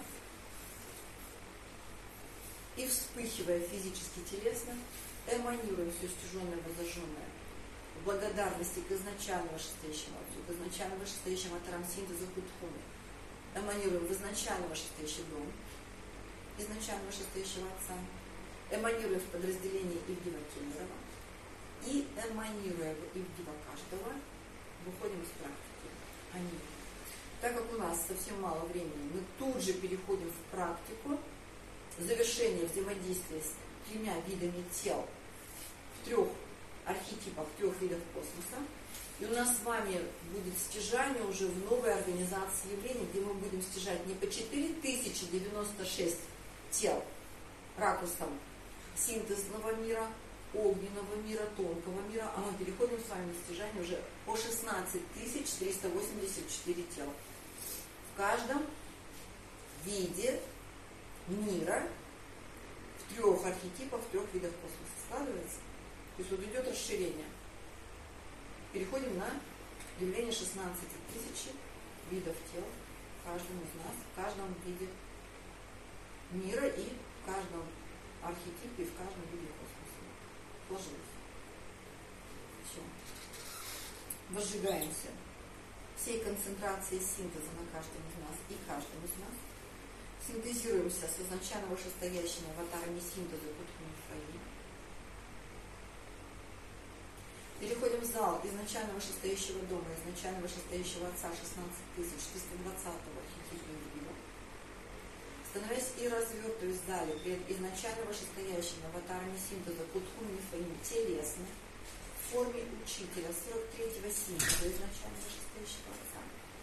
И вспыхивая физически телесно, эманируем все стяженное, возожженное в благодарности к изначально вышестоящему Отцу, к изначально вышестоящим аватарам синтеза Кутхуми. Эманируем в изначально вышестоящий дом, изначально вышестоящего Отца, эманируя в подразделении Ивдива Кендерова и эманируя в Ивдива каждого, выходим из практики. Они. Так как у нас совсем мало времени, мы тут же переходим в практику завершения взаимодействия с тремя видами тел в трех архетипах, в трех видах космоса. И у нас с вами будет стяжание уже в новой организации явлений, где мы будем стяжать не по четыре тысячи девяносто шесть тел ракурсом синтезного мира, огненного мира, тонкого мира, а мы переходим с вами на стяжание уже по шестнадцать тысяч триста восемьдесят четыре тела. В каждом виде мира, в трех архетипах, в трех видах космоса. Складывается? То есть вот идет расширение. Переходим на явление шестнадцать тысяч видов тел в каждом из нас, в каждом виде мира и в каждом архетипе, и в каждом виде космоса. Сложилось. Все. Возжигаемся всей концентрацией синтеза на каждом из нас и каждом из нас. Синтезируемся с изначально вышестоящими аватарами синтеза Кутхуми Фаин. Переходим в зал изначально вышестоящего дома, изначально вышестоящего Отца шестнадцать тысяч триста двадцатого архетипа Ивдива. Становясь и развертываясь в зале перед изначально вышестоящими аватарами синтеза Кутхуми Фаин телесно в форме учителя сорок третьего синтеза изначально вышестоящего Отца.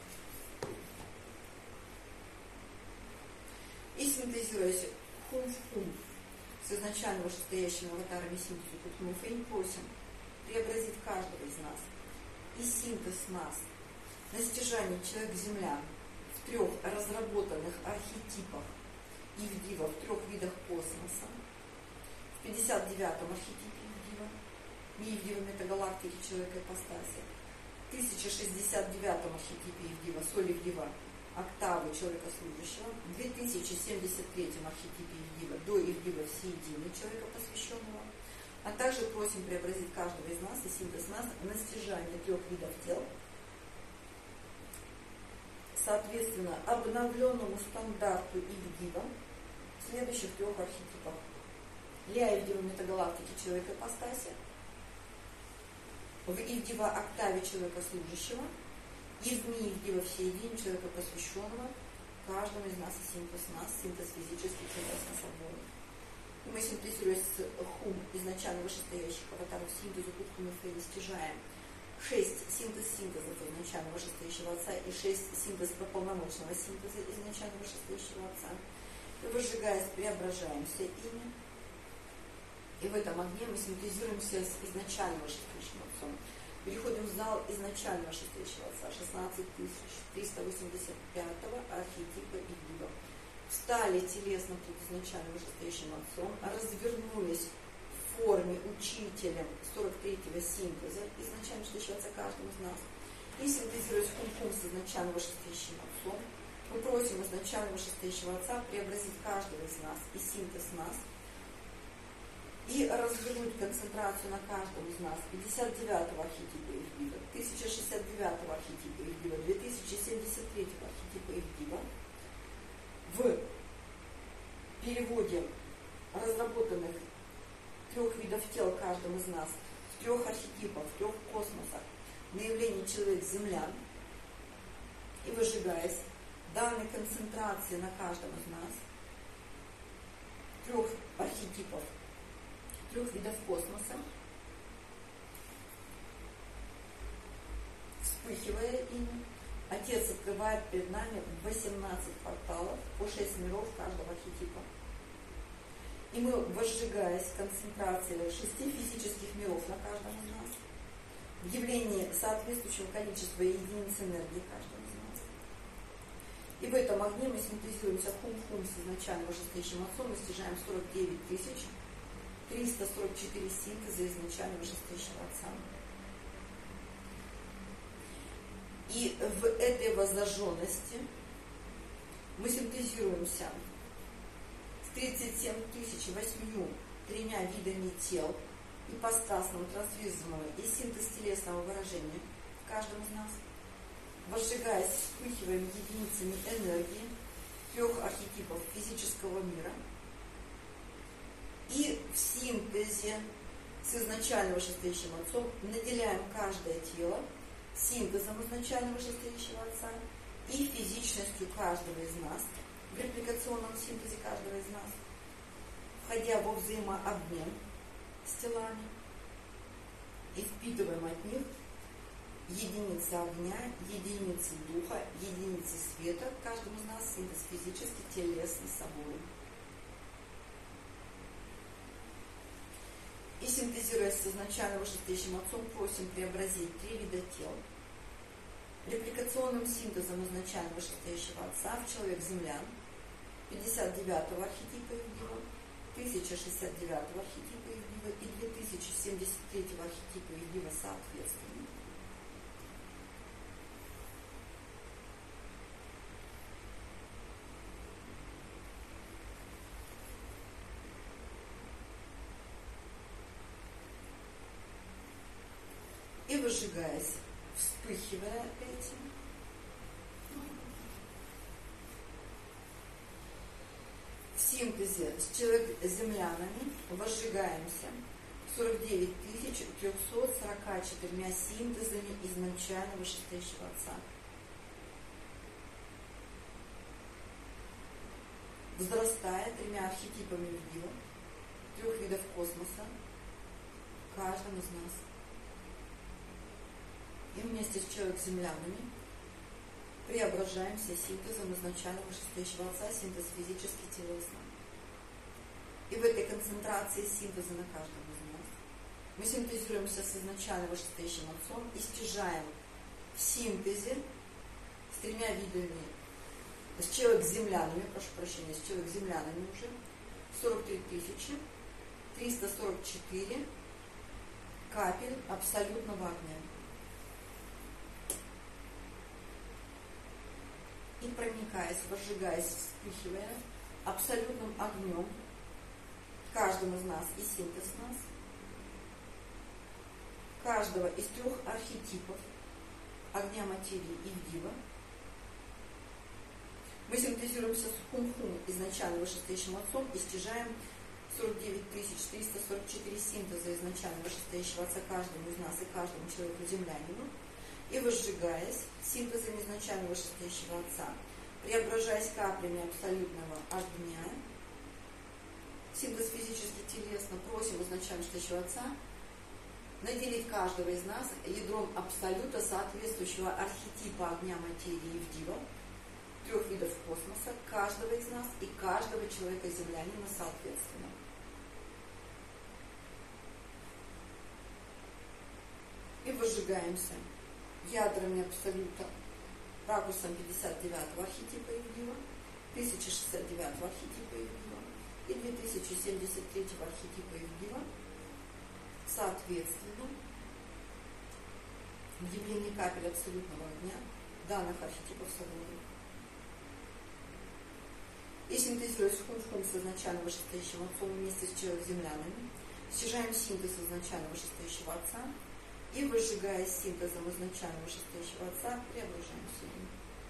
И синтезируясь хум в хум с изначально вышестоящими аватарами синтеза Кутхуми Фаин, просим преобразить каждого из нас и синтез нас на стяжание человек-земля в трех разработанных архетипах Ивдива, в трех видах космоса, в пятьдесят девятом архетипе Ивдива, Ивдива метагалактики человека ипостаси, в тысяча шестьдесят девятом архетипе Ивдива, соль Ивдива, октавы человека служащего, в две тысячи семьдесят третьем архетипе Ивдива, до Ивдива всеединый человека посвященного. А также просим преобразить каждого из нас и синтез нас на стяжание трех видов тел, соответственно, обновленному стандарту Ивдива в следующих трех архетипах. Я Ивдива метагалактики человека ипостаси, в Ивдива октаве человека служащего и в Ми Ивдива всеедине человека посвященного, каждому из нас и синтез нас, синтез физический, синтез нас обоих. И мы, синтезируясь с хум изначально вышестоящих аватаров синтеза Кутхуми Фаин, стяжаем шесть синтез синтезов изначально вышестоящего Отца и шесть синтез полномочного синтеза изначально вышестоящего Отца. И выжигаясь, преображаемся ими. И в этом огне мы синтезируемся с изначально вышестоящим Отцом. Переходим в зал изначально вышестоящего Отца, шестнадцать тысяч триста восемьдесят пятого архетипа Ивдива. В стали телесно предназначенным вышестоящим отцом, развернулись в форме учителем сорок третьего синтеза, изначально вышестоящего отца каждому из нас, и синтезируясь хум-хум с изначально вышестоящим отцом, мы просим изначально вышестоящего отца преобразить каждого из нас и синтез нас, и развернуть концентрацию на каждом из нас пятьдесят девятого архетипа Евгива, тысяча шестьдесят девятого архетипа Евгива, две тысячи семьдесят третьего архетипа Евгива в переводе разработанных трех видов тел каждым из нас, в трех архетипах, в трех космосах, на явление человек-земля, и выжигаясь данной концентрации на каждом из нас, трех архетипов, трех видов космоса, вспыхивая ими, Отец открывает перед нами восемнадцать порталов по шесть миров каждого архетипа. И мы, возжигаясь концентрацией шести физических миров на каждом из нас, в явлении соответствующего количества единиц энергии каждого из нас. И в этом огне мы синтезируемся хум-хум с изначально вышестоящим отцом и стяжаем сорок девять тысяч триста сорок четыре синтеза изначально вышестоящего отца. И в этой воззаженности мы синтезируемся с тридцать семь тысяч восемью тремя видами тел, ипостасного, трансфизмового и синтез телесного выражения в каждом из нас, возжигаясь, вспыхиваем единицами энергии трех архетипов физического мира и в синтезе с изначально вышестоящим отцом наделяем каждое тело синтезом изначально вышестоящего отца и физичностью каждого из нас, в репликационном синтезе каждого из нас, входя во взаимообмен с телами и впитываем от них единицы огня, единицы духа, единицы света, каждому из нас синтез физический, телесный, собой. И синтезируясь с изначально вышестоящим отцом, просим преобразить три вида тел репликационным синтезом изначально вышестоящего отца в человек-землян пятьдесят девятого архетипа Евгива, тысяча шестьдесят девятого архетипа Евгива и две тысячи семьдесят третьего архетипа Евгива соответственно. И выжигаясь, вспыхивая этим, в синтезе с человек-землянами возжигаемся сорок девять тысяч триста сорок четыре синтезами изначально вышестоящего отца. Возрастая тремя архетипами Евгива, трех видов космоса, каждым из нас. И вместе с человек-землянами преображаемся синтезом изначально вышестоящего отца, синтез физически телесно. И в этой концентрации синтеза на каждом из нас мы синтезируемся с изначально вышестоящим отцом и стяжаем в синтезе с тремя видами, с человек-землянами, прошу прощения, с человек-землянами уже сорок три тысячи триста сорок четыре капель абсолютного огня. И проникаясь, возжигаясь, вспыхивая абсолютным огнем каждому из нас и синтез нас, каждого из трех архетипов огня, материи и Евгива, мы синтезируемся с хум-хум изначально вышестоящим отцом и стяжаем сорок девять тысяч триста сорок четыре синтеза изначально вышестоящего отца каждому из нас и каждому человеку-землянину, и возжигаясь синтезом изначально вышестоящего отца, преображаясь каплями абсолютного огня, синтез физически телесно, просим изначально вышестоящего отца наделить каждого из нас ядром абсолюта, соответствующего архетипа огня, материи Евгива, трех видов космоса, каждого из нас и каждого человека-землянина соответственно. И возжигаемся ядрами абсолюта, ракурсом пятьдесят девятого архетипа Евгива тысяча шестьдесят девятого архетипа Евгива и две тысячи семьдесят третьего архетипа Евгива, соответственно, в явлении капель абсолютного огня данных архетипов собора. И синтезируясь хум-хум с изначального вышестоящим отцом вместе с человек-землянами, стяжаем синтез изначального вышестоящего отца и, выжигая синтезом изначального вышестоящего отца, преображаем Вселенную.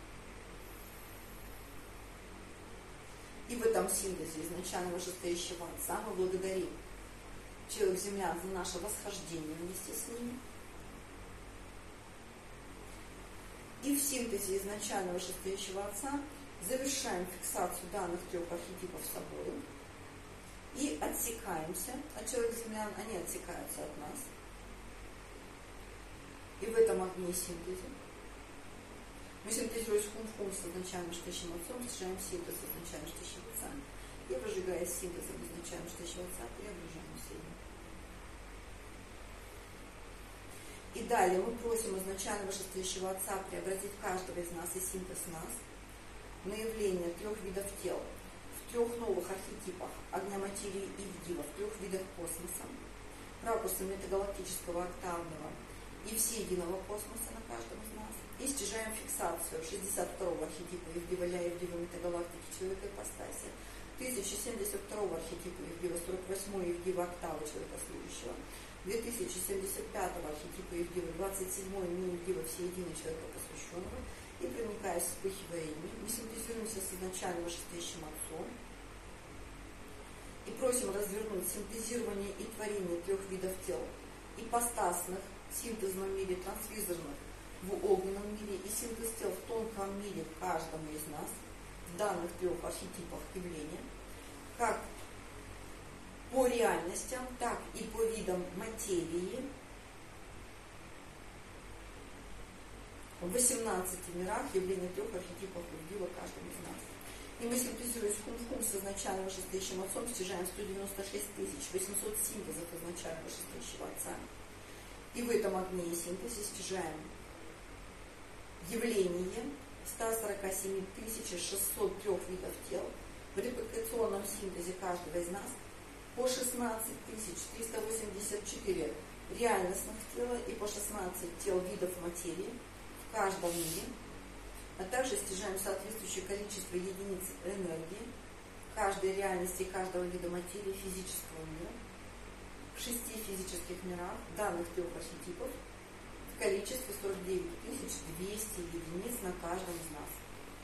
И в этом синтезе изначального вышестоящего отца мы благодарим человек-землян за наше восхождение вместе с ними. И в синтезе изначального вышестоящего отца завершаем фиксацию данных трех архетипов собой и отсекаемся от человека-землян, они отсекаются от нас. И в этом огне синтезе мы синтезируем хум-хум с изначальным вышестоящим отцом, стяжаем синтез с изначальным вышестоящим отцом и, выжигая синтезом изначальным вышестоящего отца, преображаем Вселенную. И далее мы просим изначального вышестоящего отца преобразить каждого из нас и синтез нас на явление трех видов тел в трех новых архетипах огня, материи и Евгива, в трех видах космоса, ракурса метагалактического октавного и всеединого космоса на каждом из нас, и стяжаем фиксацию шестьдесят второго архетипа Евгива ля Евгива метагалактики человека ипостаси, тысяча семьдесят второго архетипа Евгива, сорок восьмого Евгива октавы человека служащего, две тысячи семьдесят пятого архетипа Евгива, двадцать седьмого ми Евгива всеединый человека посвященного, и, проникаясь, вспыхивая ими, мы синтезируемся с изначальным вышестоящим отцом и просим развернуть синтезирование и творение трех видов тел, ипостасных, в синтезном мире, трансвизорных, в огненном мире и синтез тел в тонком мире каждому из нас, в данных трех архетипах явления, как по реальностям, так и по видам материи, в восемнадцати мирах явление трех архетипов Евгива каждому из нас. И мы синтезируем хум-хум с изначальным вышестоящим отцом, стяжаем сто девяносто шесть тысяч восемьсот синтезов изначального вышестоящего отца. И в этом огне и синтезе стяжаем явление ста сорока семи тысяч шестисот трёх видов тел в репликационном синтезе каждого из нас по шестнадцать тысяч триста восемьдесят четыре реальностных тела и по шестнадцать тел видов материи в каждом мире, а также стяжаем соответствующее количество единиц энергии каждой реальности каждого вида материи физического мира в шести физических мирах данных трех архетипов в количестве сорок девять тысяч двести единиц на каждом из нас.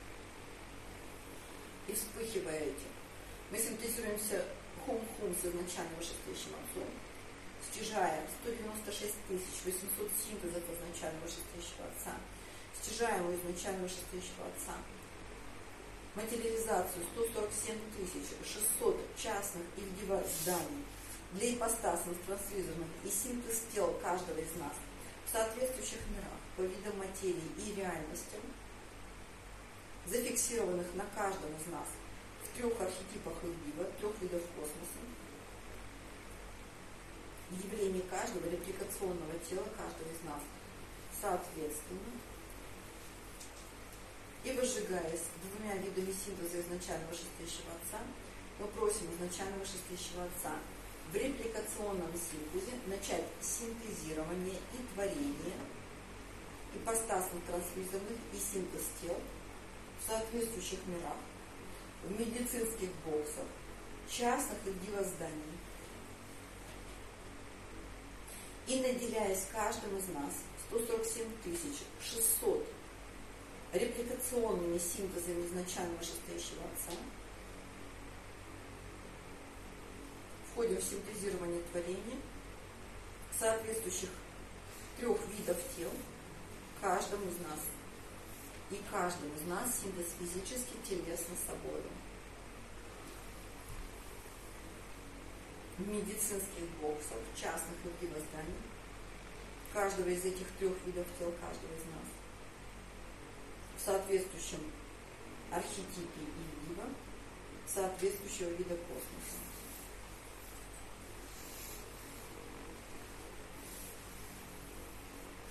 И вспыхивая этим, мы синтезируемся хум-хум с изначальным вышестоящим отцом, стяжаем сто девяносто шесть тысяч восемьсот синтезов изначального вышестоящего отца, стяжаем у изначального вышестоящего отца материализацию сто сорок семь тысяч шестьсот частных Евгива зданий для ипостасных, трансвизорных и синтез тел каждого из нас в соответствующих мирах по видам материи и реальностям, зафиксированных на каждом из нас в трех архетипах Евгива, трех видов космоса, явление каждого репликационного тела каждого из нас соответственно, и выжигаясь двумя видами синтеза изначального вышестоящего отца, мы просим изначального вышестоящего отца в репликационном синтезе начать синтезирование и творение ипостасных, трансвизорных и синтез тел в соответствующих мирах, в медицинских боксах, частных Евгива зданий. И наделяясь каждым из нас сто сорок семь тысяч шестьсот репликационными синтезами изначального вышестоящего отца, входим в синтезирование творения соответствующих трех видов тел каждому из нас. И каждому из нас синтез физически, телесно, собой. В медицинских боксах, в частных Евгива зданиях, каждого из этих трех видов тел каждого из нас. В соответствующем архетипе Евгива, соответствующего вида космоса.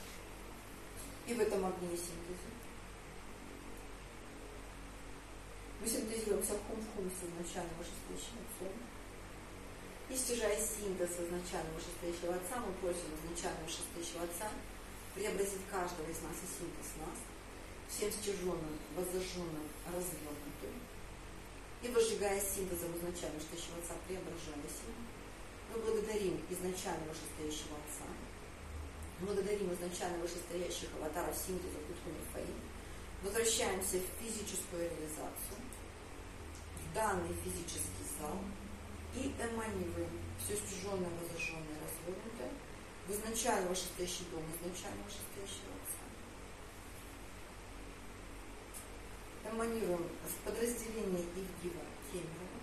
И в этом огне синтезе Мы синтезируемся хум-хум с изначально вышестоящим отцом. И стяжая синтез изначально вышестоящего отца, мы просим изначально вышестоящего отца преобразить каждого из нас и синтез нас всем стяженным, воззаженным, развернутым. И возжигая синтезом изначально вышестоящего отца, преображаясь им, мы благодарим изначально вышестоящего отца, благодарим изначально вышестоящих аватаров синтеза Кутхуми Фаи, возвращаемся в физическую реализацию, в данный физический зал, и эманируем все стяженное, воззаженное, развернутое в изначально вышестоящий дом, изначально вышестоящего отца. Эманируем в подразделение Ивгива Кемерово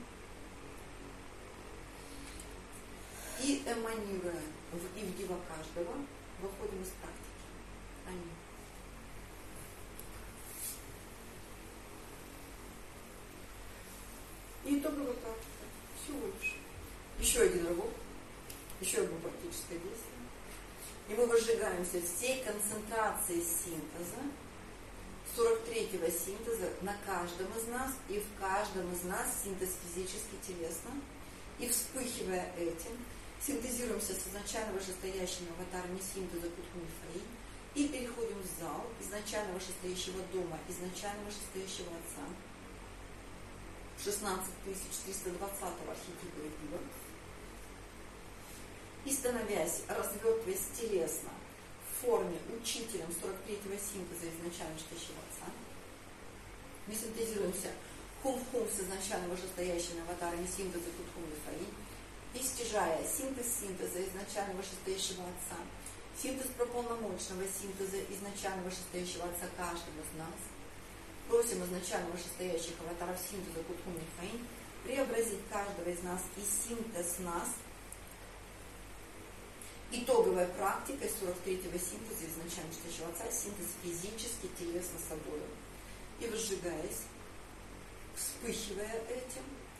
и эманируя в Ивгива каждого, выходим из практики. Аминь. И итоговая практика. Всего лишь. Еще один рывок, еще одно практическое действие. И мы возжигаемся всей концентрацией синтеза, сорок третьего синтеза на каждом из нас, и в каждом из нас синтез физически, телесно. И вспыхивая этим, синтезируемся с изначально вышестоящими аватарами синтеза Кутхуми Фаи и переходим в зал изначально вышестоящего дома, изначально вышестоящего отца, шестнадцать тысяч триста двадцатого архетипа Ивгива, и становясь, развертываясь телесно в форме учителем сорок третьего синтеза изначально вышестоящего отца, мы синтезируемся хум-хум с изначально вышестоящими аватарами синтеза Кутхуми Фаи, и стяжая синтез синтеза изначально вышестоящего отца, синтез прополномочного синтеза изначально вышестоящего отца каждого из нас, просим изначально вышестоящих аватаров синтеза Кутхуми Фаи преобразить каждого из нас и синтез нас. Итоговая практика сорок третьего синтеза изначально вышестоящего отца, синтез физически, телесно собой. И возжигаясь, вспыхивая этим,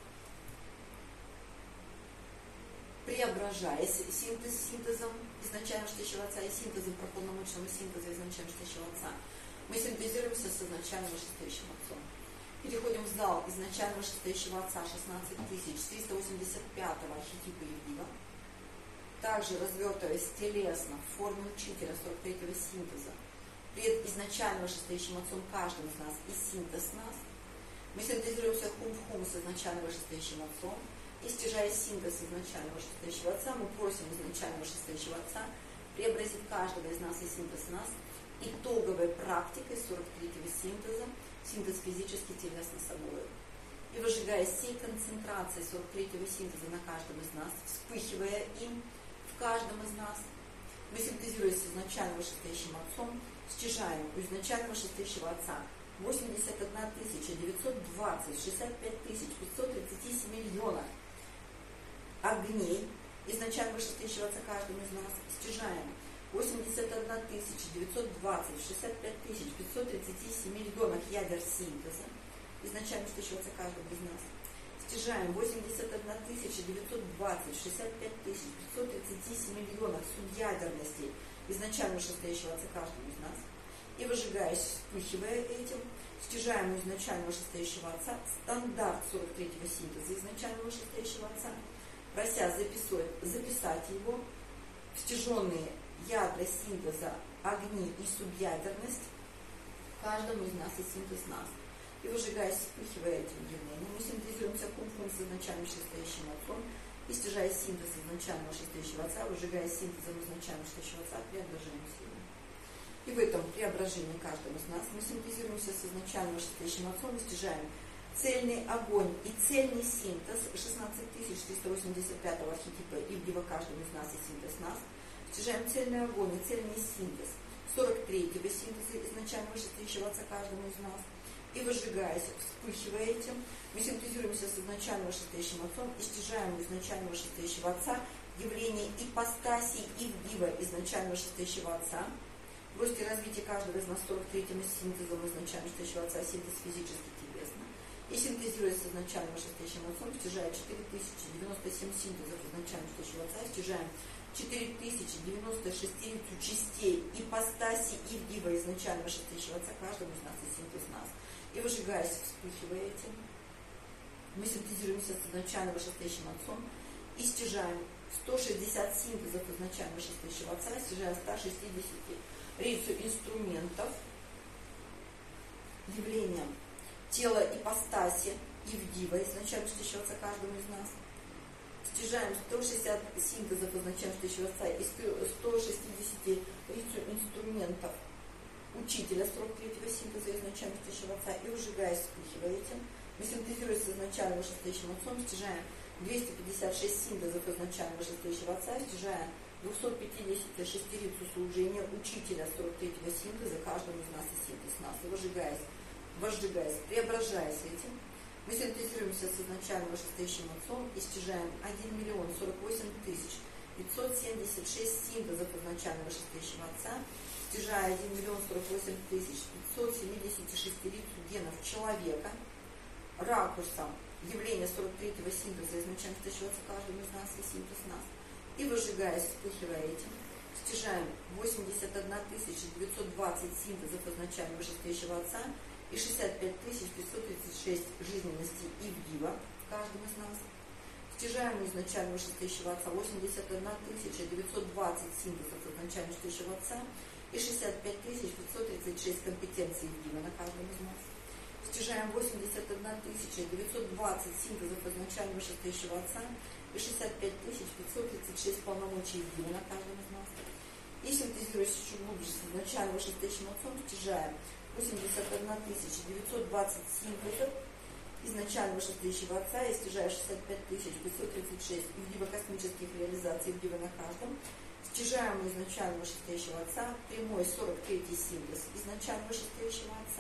преображаясь синтез синтезом изначально вышестоящего отца и синтезом прополномочного синтеза изначально вышестоящего отца, мы синтезируемся с изначально вышестоящим отцом. Переходим в зал изначально вышестоящего отца шестнадцать тысяч триста восемьдесят пятого архетипа Ивгива, также развертываясь телесно в форме учителя сорок третьего синтеза пред изначально вышестоящим отцом каждым из нас и синтез нас, мы синтезируемся хум-хум с изначально вышестоящим отцом, и стяжая синтез изначально вышестоящего отца, мы просим изначально вышестоящего отца преобразить каждого из нас и синтез нас итоговой практикой сорок третьего синтеза, синтез физически, телесно собой. И выжигая всей концентрацией сорок третьего синтеза на каждом из нас, вспыхивая им в каждом из нас, мы синтезируясь с изначально вышестоящим отцом, стяжаем у изначально вышестоящего отца восемьдесят одна тысяча девятьсот двадцать шестьдесят пять тысяч пятьсот тридцать семь миллионов огней изначально вышестоящего отца каждым из нас, стяжаем восемьдесят одна тысяча девятьсот двадцать шестьдесят пять тысяч пятьсот тридцать семь миллионов ядер синтеза изначально вышестоящего отца каждым из нас, стяжаем восемьдесят одна тысяча девятьсот двадцать шестьдесят пять тысяч пятьсот тридцать семь миллионов субъядерностей изначально вышестоящего отца каждым из нас, и выжигаясь, вспыхивая этим, стяжаем у изначально вышестоящего отца стандарт сорок третьего синтеза изначально вышестоящего отца, прося записать, записать его в стяженные ядра синтеза, огни и субъядерность каждому из нас и синтез нас. И выжигаясь, вспыхивая этим явлением, мы синтезируемся хум-хум с изначально вышестоящим отцом, и стяжая синтез изначально вышестоящего отца, выжигая синтезом изначально вышестоящего отца, преображаемся им. И в этом преображении каждого из нас мы синтезируемся с изначально вышестоящим отцом и стяжаем цельный огонь и цельный синтез шестнадцать тысяч триста восемьдесят пятого архетипа Ивгива каждому из нас и синтез нас, стяжаем цельный огонь и цельный синтез сорок третьего синтеза изначально вышестоящего отца каждому из нас, и выжигаясь, вспыхивая этим, мы синтезируемся с изначально вышестоящим отцом и стяжаем у изначально вышестоящего отца явление ипостаси Ивгива изначально вышестоящего отца, в росте развития каждого из нас сорок третьим синтезом изначально вышестоящего отца, синтез физически телесно, и синтезируясь с изначально вышестоящим отцом, стяжая четыре тысячи девяносто семь синтезов изначально вышестоящего отца, стяжаем четыре тысячи девяносто шесть частей ипостаси Ивгива изначально вышестоящего отца каждому из нас и синтез нас. И И выжигаясь, вспыхиваете. Мы синтезируемся с изначально вышестоящим Отцом и стяжаем сто шестьдесят синтезов изначально вышестоящего Отца, стяжая сто шестьдесят рицу инструментов, явлением тела ипостаси и вдива изначально вышестоящего Отца каждому из нас. Стяжаем сто шестьдесят синтезов изначально вышестоящего Отца и сто шестьдесят рицу инструментов учителя сорок третьего синтеза изначально вышестоящего Отца и выжигаясь, вспыхиваете. Мы синтезируясь с изначально вышестоящим Отцом, стяжаем двести пятьдесят шесть синтезов изначально вышестоящего Отца, стяжая двести пятьдесят шесть рицу служения учителя сорок третьего синтеза каждому из нас и синтез нас. И выжигаясь, возжигаясь, преображаясь этим, мы синтезируемся с изначально вышестоящим Отцом и стяжаем один миллион сорок восемь тысяч пятьсот семьдесят шесть синтезов изначально вышестоящего Отца, стяжая один миллион сорок восемь тысяч пятьсот семьдесят шесть рицу генов человека, ракурсом явления сорок третьего синтеза изначально вышестоящего Отца каждому из нас и синтез нас. И выжигаясь, вспыхивая этим, стяжаем восемьдесят одна тысяча девятьсот двадцать синтезов изначально вышестоящего Отца и шестьдесят пять тысяч пятьсот тридцать шесть жизненностей и вдива в каждом из нас. Стяжаем изначально вышестоящего Отца восемьдесят одна тысяча девятьсот двадцать синтезов изначально вышестоящего Отца и шестьдесят пять тысяч пятьсот тридцать шесть компетенций и вдива на каждом из нас. Стяжаем восемьдесят одна тысяча девятьсот двадцать синтезов изначально вышестоящего Отца и шестьдесят пять тысяч пятьсот тридцать шесть полномочий и вдива на каждом из нас. И синтезируясь еще глубже с изначально вышестоящим Отцом, стяжаем восемьдесят одна тысяча девятьсот двадцать синтезов изначально вышестоящего Отца и стяжая шестьдесят пять тысяч пятьсот тридцать шесть вдива космических реализаций вдива на каждом. Стяжаем изначально вышестоящего Отца прямой сорок третий синтез изначально вышестоящего Отца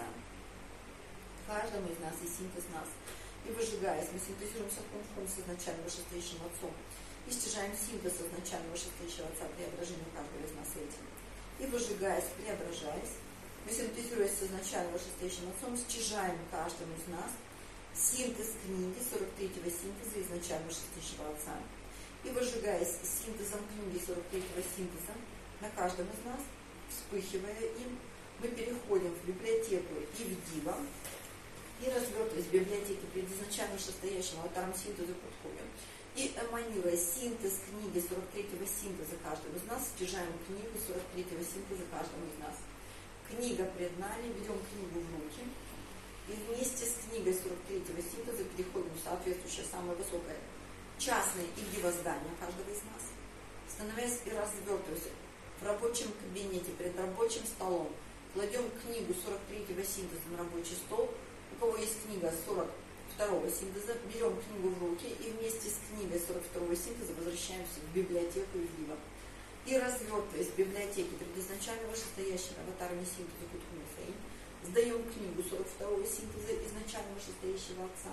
каждому из нас и синтез нас. И выжигаясь, мы синтезируемся с изначально вышестоящим Отцом и стяжаем синтез изначально вышестоящего Отца преображения каждого из нас этим. И выжигаясь, преображаясь, мы синтезируясь с изначально вышестоящим Отцом, стяжаем каждому из нас синтез книги сорок третьего синтеза изначально вышестоящего Отца. И выжигаясь синтезом книги сорок третьего синтеза на каждом из нас, вспыхивая им, мы переходим в библиотеку и в дива, и развертываясь в библиотеке перед изначально вышестоящим аватаром синтеза Кутхуми, и эманируя синтез книги сорок третьего синтеза каждого из нас, стяжаем книгу сорок третьего синтеза каждому из нас. Книга пред нами, берем книгу в руки, и вместе с книгой сорок третьего синтеза переходим в соответствующее самое высокое частное и здание каждого из нас, становясь и развертываясь в рабочем кабинете перед рабочим столом, кладем книгу сорок третьего синтеза на рабочий стол. У кого есть книга сорок второго синтеза, берем книгу в руки и вместе с книгой сорок второго синтеза возвращаемся в библиотеку и дива. И развертываясь в библиотеке перед изначально вышестоящими аватарами синтеза Кутхуми Фейн, сдаем книгу сорок второго синтеза изначально вышестоящего Отца.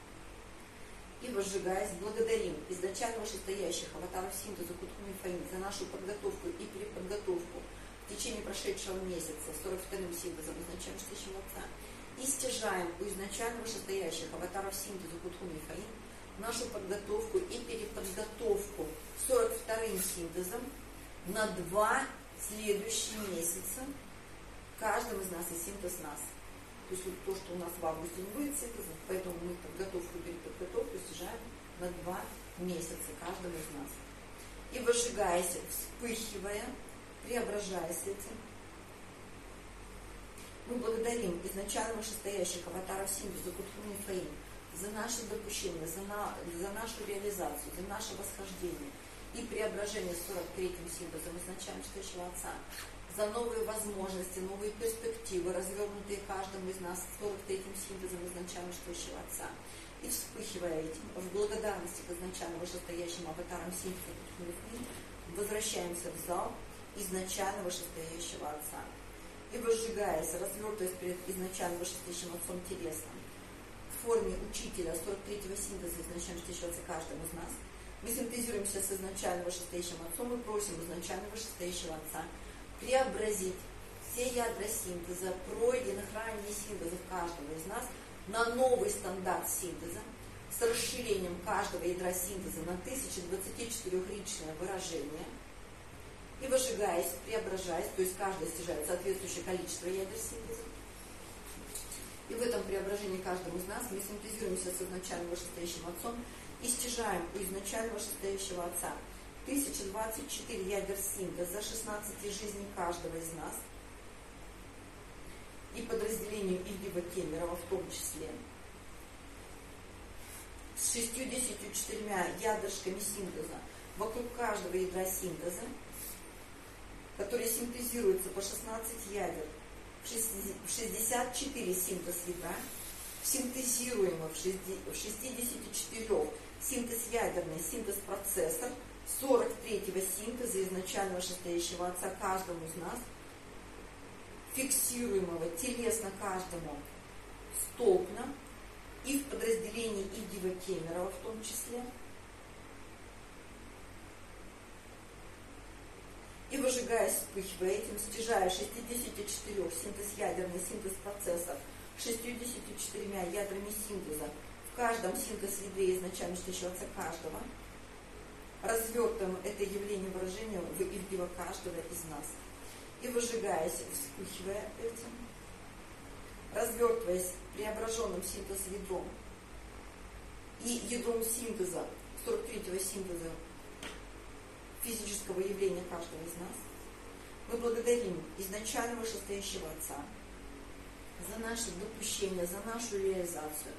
И возжигаясь, благодарим изначально вышестоящих аватаров синтеза Кутхуми Фейн за нашу подготовку и переподготовку в течение прошедшего месяца сорок вторым синтезом изначально вышестоящего Отца. И стяжаем у изначально вышестоящих аватаров синтеза Кутхуми Фейн нашу подготовку и переподготовку сорок вторым синтезом на два следующие месяца каждым из нас и синтез нас. То есть вот то, что у нас в августе не будет синтеза, поэтому мы подготовку и переподготовку стяжаем на два месяца каждому из нас. И возжигаясь, вспыхивая, преображаясь этим, мы благодарим изначально вышестоящих аватаров синтеза Кутхуми Фейн за наше допущение, за, на, за нашу реализацию, за наше восхождение и преображение сорок третьим синтезом изначально вышестоящего Отца, за новые возможности, новые перспективы, развернутые каждому из нас сорок третьим синтезом изначально вышестоящего Отца. И вспыхивая этим, в благодарности к изначально вышестоящим аватарам синтеза Кутхуми Фейн, возвращаемся в зал изначально вышестоящего Отца. И возжигаясь, развертываясь перед изначально вышестоящим Отцом телесным, в форме учителя сорок третьего синтеза изначально вышестоящего Отца каждому из нас, мы синтезируемся с изначально вышестоящим Отцом и просим изначально вышестоящего Отца преобразить все ядра синтеза, пройденных ранее синтезов каждого из нас на новый стандарт синтеза с расширением каждого ядра синтеза на тысяча двадцать четыре ричное выражение. И выжигаясь, преображаясь, то есть каждый стяжает соответствующее количество ядер синтеза. И в этом преображении каждому из нас мы синтезируемся с изначально вышестоящим Отцом и стяжаем у изначально вышестоящего Отца тысяча двадцать четыре ядер синтеза, шестнадцать жизней каждого из нас и подразделением Ильдива Кемерова в том числе, с шестьюдесятью четырьмя ядрышками синтеза вокруг каждого ядра синтеза, которые синтезируются по шестнадцать ядер, в шестьдесят четыре синтез ядра, синтезируемо в шестидесяти четырёх синтез ядерный, синтез процессор, сорок третьего синтеза изначального вышестоящего Отца каждому из нас, фиксируемого телесно каждому столбно и в подразделении Ильдива Кемерова в том числе, и выжигаясь, вспыхивая этим, стяжая шестьдесят четыре синтез ядерный, синтез процессор, шестьюдесятью четырьмя ядрами синтеза, в каждом синтез ядре изначально вышестоящего Отца каждого, развертываем это явление выражения в Ильдива каждого из нас. И выжигаясь, вспыхивая этим, развертываясь преображенным синтез-ядром и ядром синтеза, сорок третьего синтеза физического явления каждого из нас, мы благодарим изначально вышестоящего Отца за наше допущение, за нашу реализацию.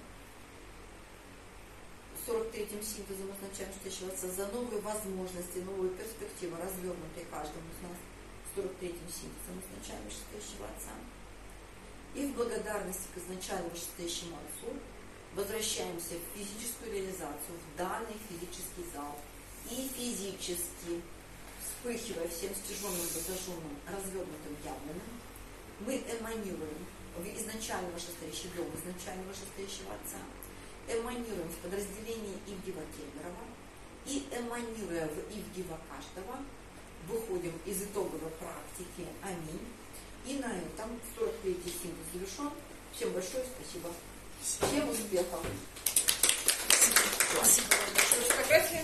сорок третьим синтезом изначально вышестоящего Отца за новые возможности, новые перспективы, развернутые каждому из нас. сорок третьим синтезом изначально вышестоящего Отца. И в благодарности к изначально вышестоящему Отцу возвращаемся в физическую реализацию, в данный физический зал. И физически, вспыхивая всем стяженным, зажженным, развернутым явленным, мы эманируем в изначально вышестоящий дом, изначально вышестоящего Отца, эманируем в подразделении Ильдива Кемерова и эманируя в Ильдива каждого, выходим из итоговой практики. Аминь. И на этом сорок третий синтез завершен. Всем большое спасибо. Всем успехов. Спасибо вам большое.